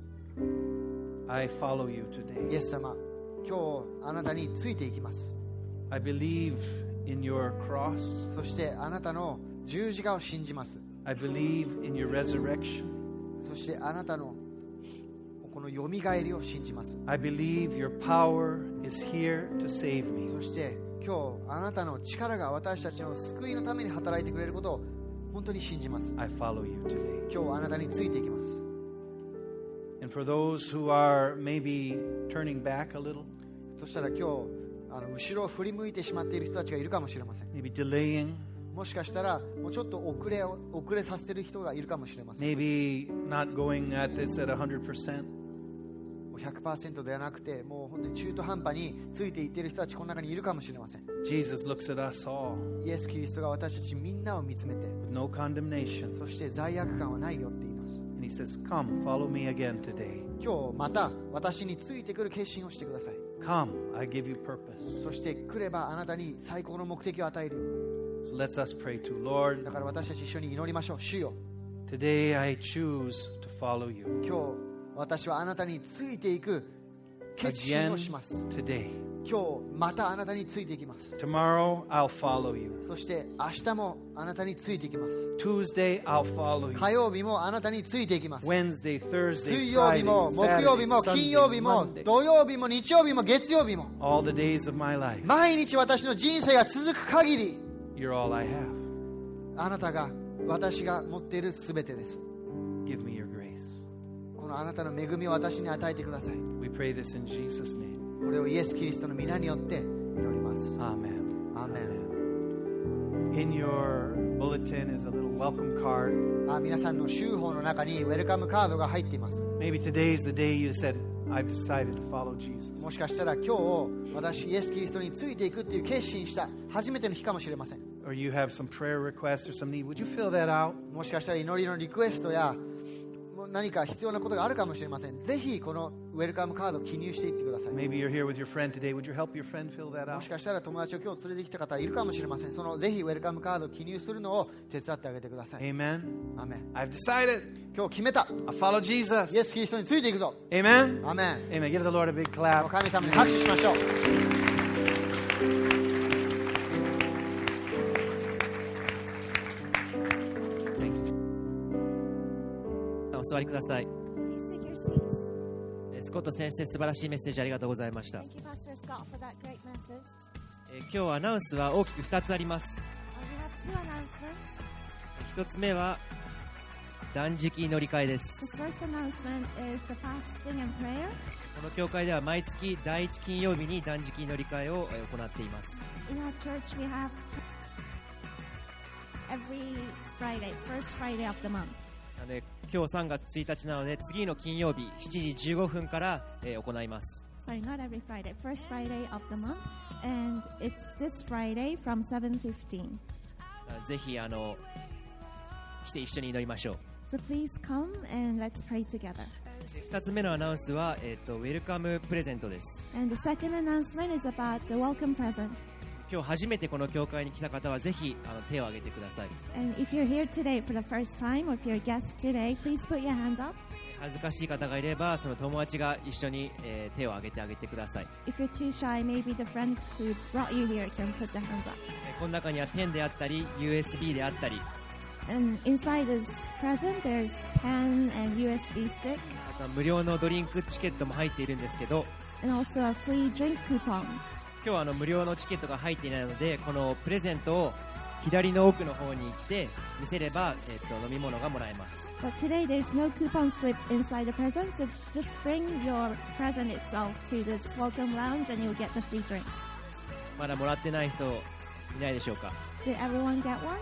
I follow you イ today. エス様、今日あなたについていきます。 I believe in your cross. そしてあなたの十字架を信じます。 I believe in your resurrection. そしてあなたのこのよみがえりを信じます。 I believe your power is here to save me. そして今日あなたの力が私たちの救いのために働いてくれることを本当に信じます。 I follow you today. 今日あなたについていきます。 And for those who are maybe turning back a little, そしたら今日あの後ろを振り向いてしまっている人たちがいるかもしれません。 maybe delaying, もしかしたらもうちょっと遅れを遅れさせている人がいるかもしれません。 maybe not going at this at one hundred percent. ひゃくパーセント ではなくてもう本当に中途半端についていっている人たちこの中にいるかもしれません。 Jesus looks at us all イエス・キリストが私たちみんなを見つめて、 with no condemnation. そして罪悪感はないよって言います。 And he says, come, follow me again today. 今日また私についてくる決心をしてください。 Come, I give you purpose. そして来ればあなたに最高の目的を与える。 So let's us pray to Lord. だから私たち一緒に祈りましょう。主よ、 Today I choose to follow you. 今日私はあなたについていく決心 Again をします。 today. 今日またあなたについていきます。 Tomorrow I'll follow you. そして明日もあなたについていきます。 Tuesday I'll follow you. 火曜日もあなたについていきます。 Wednesday, Thursday, 水曜日 Friday, も木曜日 Saturday, も金曜日 Sunday, も Monday. 土曜日も日曜日も月曜日も All the days of my life. 毎日私の人生が続く限り You're all I have. あなたが私が持っているすべてです。 Give me your grace. このあなたの恵みを私に与えてください。 We pray this in Jesus' name. これをイエス・キリストの皆によって祈ります。 Amen. アーメン。 In your bulletin is a little welcome card. あ、皆さんの週報の中にウェルカムカードが入っています。 Maybe today is the day you said, I've decided to follow Jesus. もしかしたら今日私イエス・キリストについていくっていう決心した初めての日かもしれません。 Or you have some prayer request or some need. Would you fill that out? もしかしたら祈りのリクエストやもう何か必要なことがあるかもしれません。ぜひこのウェルカムカードを記入していってください。 Maybe you're here with your friend today. Would you help your friend fill that も out? しかしたら友達を今日連れてきた方いるかもしれません。そのぜひウェルカムカードを記入するのを手伝ってあげてください。 Amen. アーメン。 I've decided. 今日決めた。 I'll follow Jesus. イエス・キリストについていくぞ。 Amen. アーメン。 Amen. Give the Lord a big clap. 神様に拍手しましょう。 Thanks. お座りください。 Please take your seats. えースコット先生、素晴らしいメッセージありがとうございました。 Thank you, Pastor Scott, for that great message. えー今日アナウンスは大きくふたつあります。 Uh, we have two announcements. ひとつめは断食祈り会で The す。 first announcement is the fasting and prayer. この教会では毎月だいいち金曜日に断食祈り会をえー行っています。 In our church, we have every Friday, first Friday of the month. なので今日さんがつついたちなので次の金曜日しちじじゅうごふんからえー行います。 Sorry, not every Friday, first Friday of the month. And it's this Friday from seven fifteen. あぜひあの来て一緒に祈りましょう。 So please come and let's pray together. ふたつめのアナウンスは、えー、とウェルカムプレゼントです。 And the second announcement is about the welcome present. 今日初めてこの教会に来た方はぜひあの手を挙げてください。 And if you're here today for the first time, or if you're a guest today, please put your hands up. 恥ずかしい方がいればその友達が一緒に、えー手を挙げてあげてください。 If you're too shy, maybe the friend who brought you here can put the hands up. えーこの中にはペンであったり ユーエスビー であったり And inside this present, there's pen and U S B stick, あとは無料のドリンクチケットも入っているんですけど and also a free drink coupon. 今日はあの無料のチケットが入っていないのでこのプレゼントを左の奥の方に行って見せれば、えー、と飲み物がもらえます。 But today there's no coupon slip inside the present, so just bring your present itself to this welcome lounge and you'll get the free drink. まだもらってない人いないでしょうか。 Did everyone get one?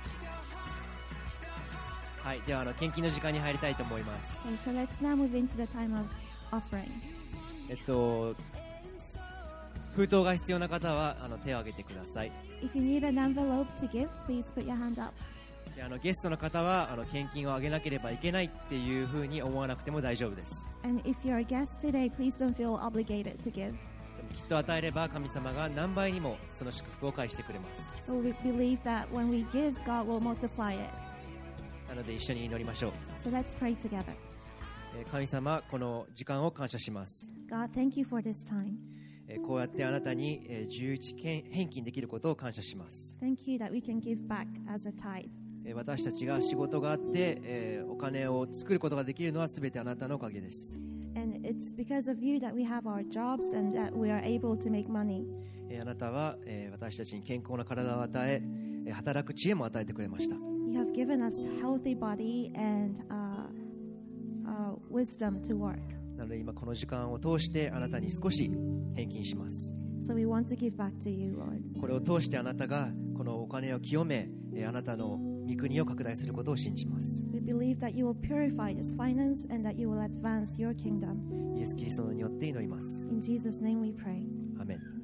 はい、ではあの献金の時間に入りたいと思います。 Okay, so let's now move into the time of offering. えっと封筒が必要な方はあの手を挙げてください。 If you need an envelope to give, please put your hand up. であのゲストの方はあの献金をあげなければいけないっていうふうに思わなくても大丈夫です。 And if you're a guest today, please don't feel obligated to give. でもきっと与えれば神様が何倍にもその祝福を返してくれます。 So we believe that when we give, God will multiply it. なので一緒に祈りましょう。 So let's pray together. えー神様、この時間を感謝します。 God, thank you for this time. えーこうやってあなたにえーじゅういちけん返金できることを感謝します。 Thank you that we can give back as a tithe. えー私たちが仕事があって、えーお金を作ることができるのはすべてあなたのおかげです。 And it's because of you that we have our jobs and that we are able to make money. えーあなたは、えー私たちに健康な体を与え、えー働く知恵も与えてくれました。 You have given us healthy body and uh, uh, wisdom to work. なので今この時間を通してあなたに少し返金します。 So we want to give back to you, Lord. これを通してあなたがこのお金を清め、えーあなたの御国を拡大することを信じます。 We believe that you will purify this finance and that you will advance your kingdom. イエス・キリストの名によって祈ります。 In Jesus' name we pray. アーメン。 Amen.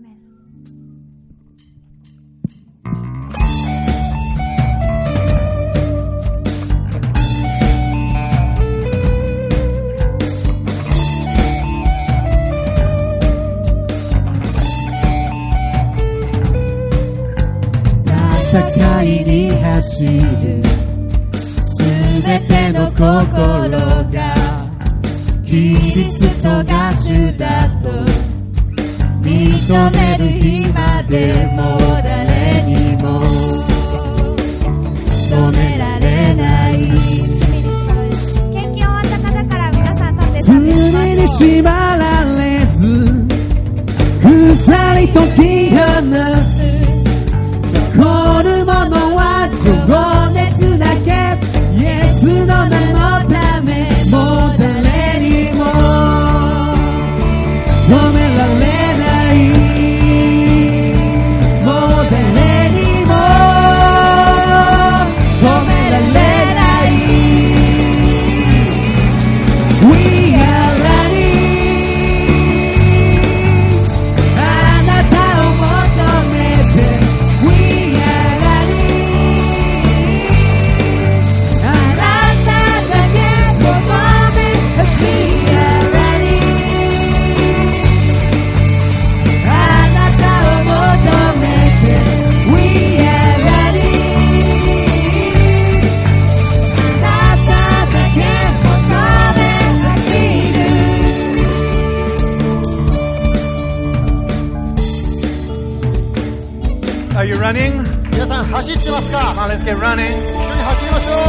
「戦いに走るすべての心がキリストが主だと認める日までもう誰にも止められない」 献金終わった方から皆さん立って 「罪に縛られず鎖解き放つ」残るものは情熱だけイエスの名のためもう誰にも止められないもう誰にも止められない We are running あなたを求めて Are you running? 皆さん走ってますか？ Come on, let's get running. 一緒に走りましょ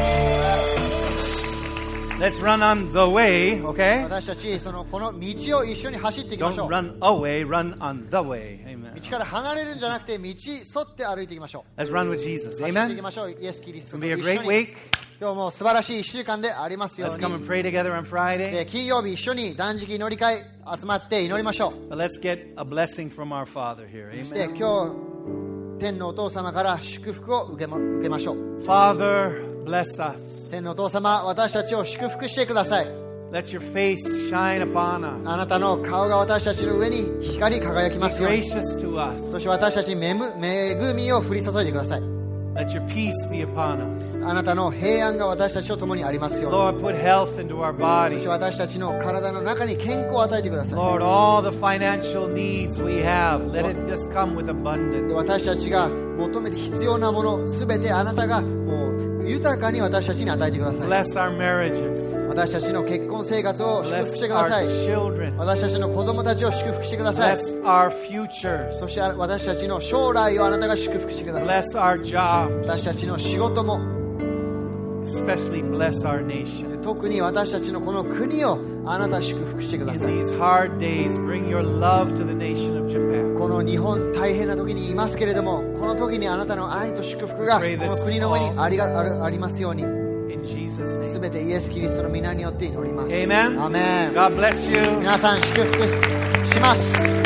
Let's run on the way, う。 okay? 私たちそのこの道を一緒に走っていきましょ Don't う。 run away, run on the way. Amen. 道から離れるんじゃなくて道沿って歩いていきましょう。 Let's run with Jesus. 走っていき Amen. ましょう。イエス・キリス It's ト going と to be a 一緒 great に。 week. 今日も素晴らしいいっしゅうかんでありますよう Let's come and に。 pray together on で Friday. 金曜日一緒に断食祈り会集まって祈りましょう。 But let's get a blessing from our Father here. そして Amen. 今日天のお父様から祝福を受けま、受けましょう。 Father, bless us. 天のお父様、私たちを祝福してください。 Let your face shine upon us. あなたの顔が私たちの上に光り輝き Be ますように。 gracious to us. そして私たちに恵む恵みを降り注いでください。 Let your peace be upon us. あなたの平安が私たちと共にありますように。 Lord, put health into our そ body. して私たちの体の中に健康を与えてください。 Lord, all the financial needs we have, let it just come with で abundance. 私たちが求めて必要なものすべてあなたがもう豊かに私たちに与えてください。 Bless our marriages. 私たちの結婚生活を祝福して Bless くださ our い。 children. 私たちの子供たちを祝福してください。 Bless our futures. そして私たちの将来をあなたが祝福してください。 Bless our job. 私たちの仕事も Especially bless our nation. 特に私たちのこの国をあなた祝福してくだ In さい。 these hard days, bring your love to the nation of Japan. この日本大変な時にいますけれども、この時にあなたの愛と祝福がこの国の上にありがあるありますように、 In Jesus' す name. べてイエス・キリストの皆によって祈ります。 Amen. アーメン。 God bless you. 皆さん祝福します。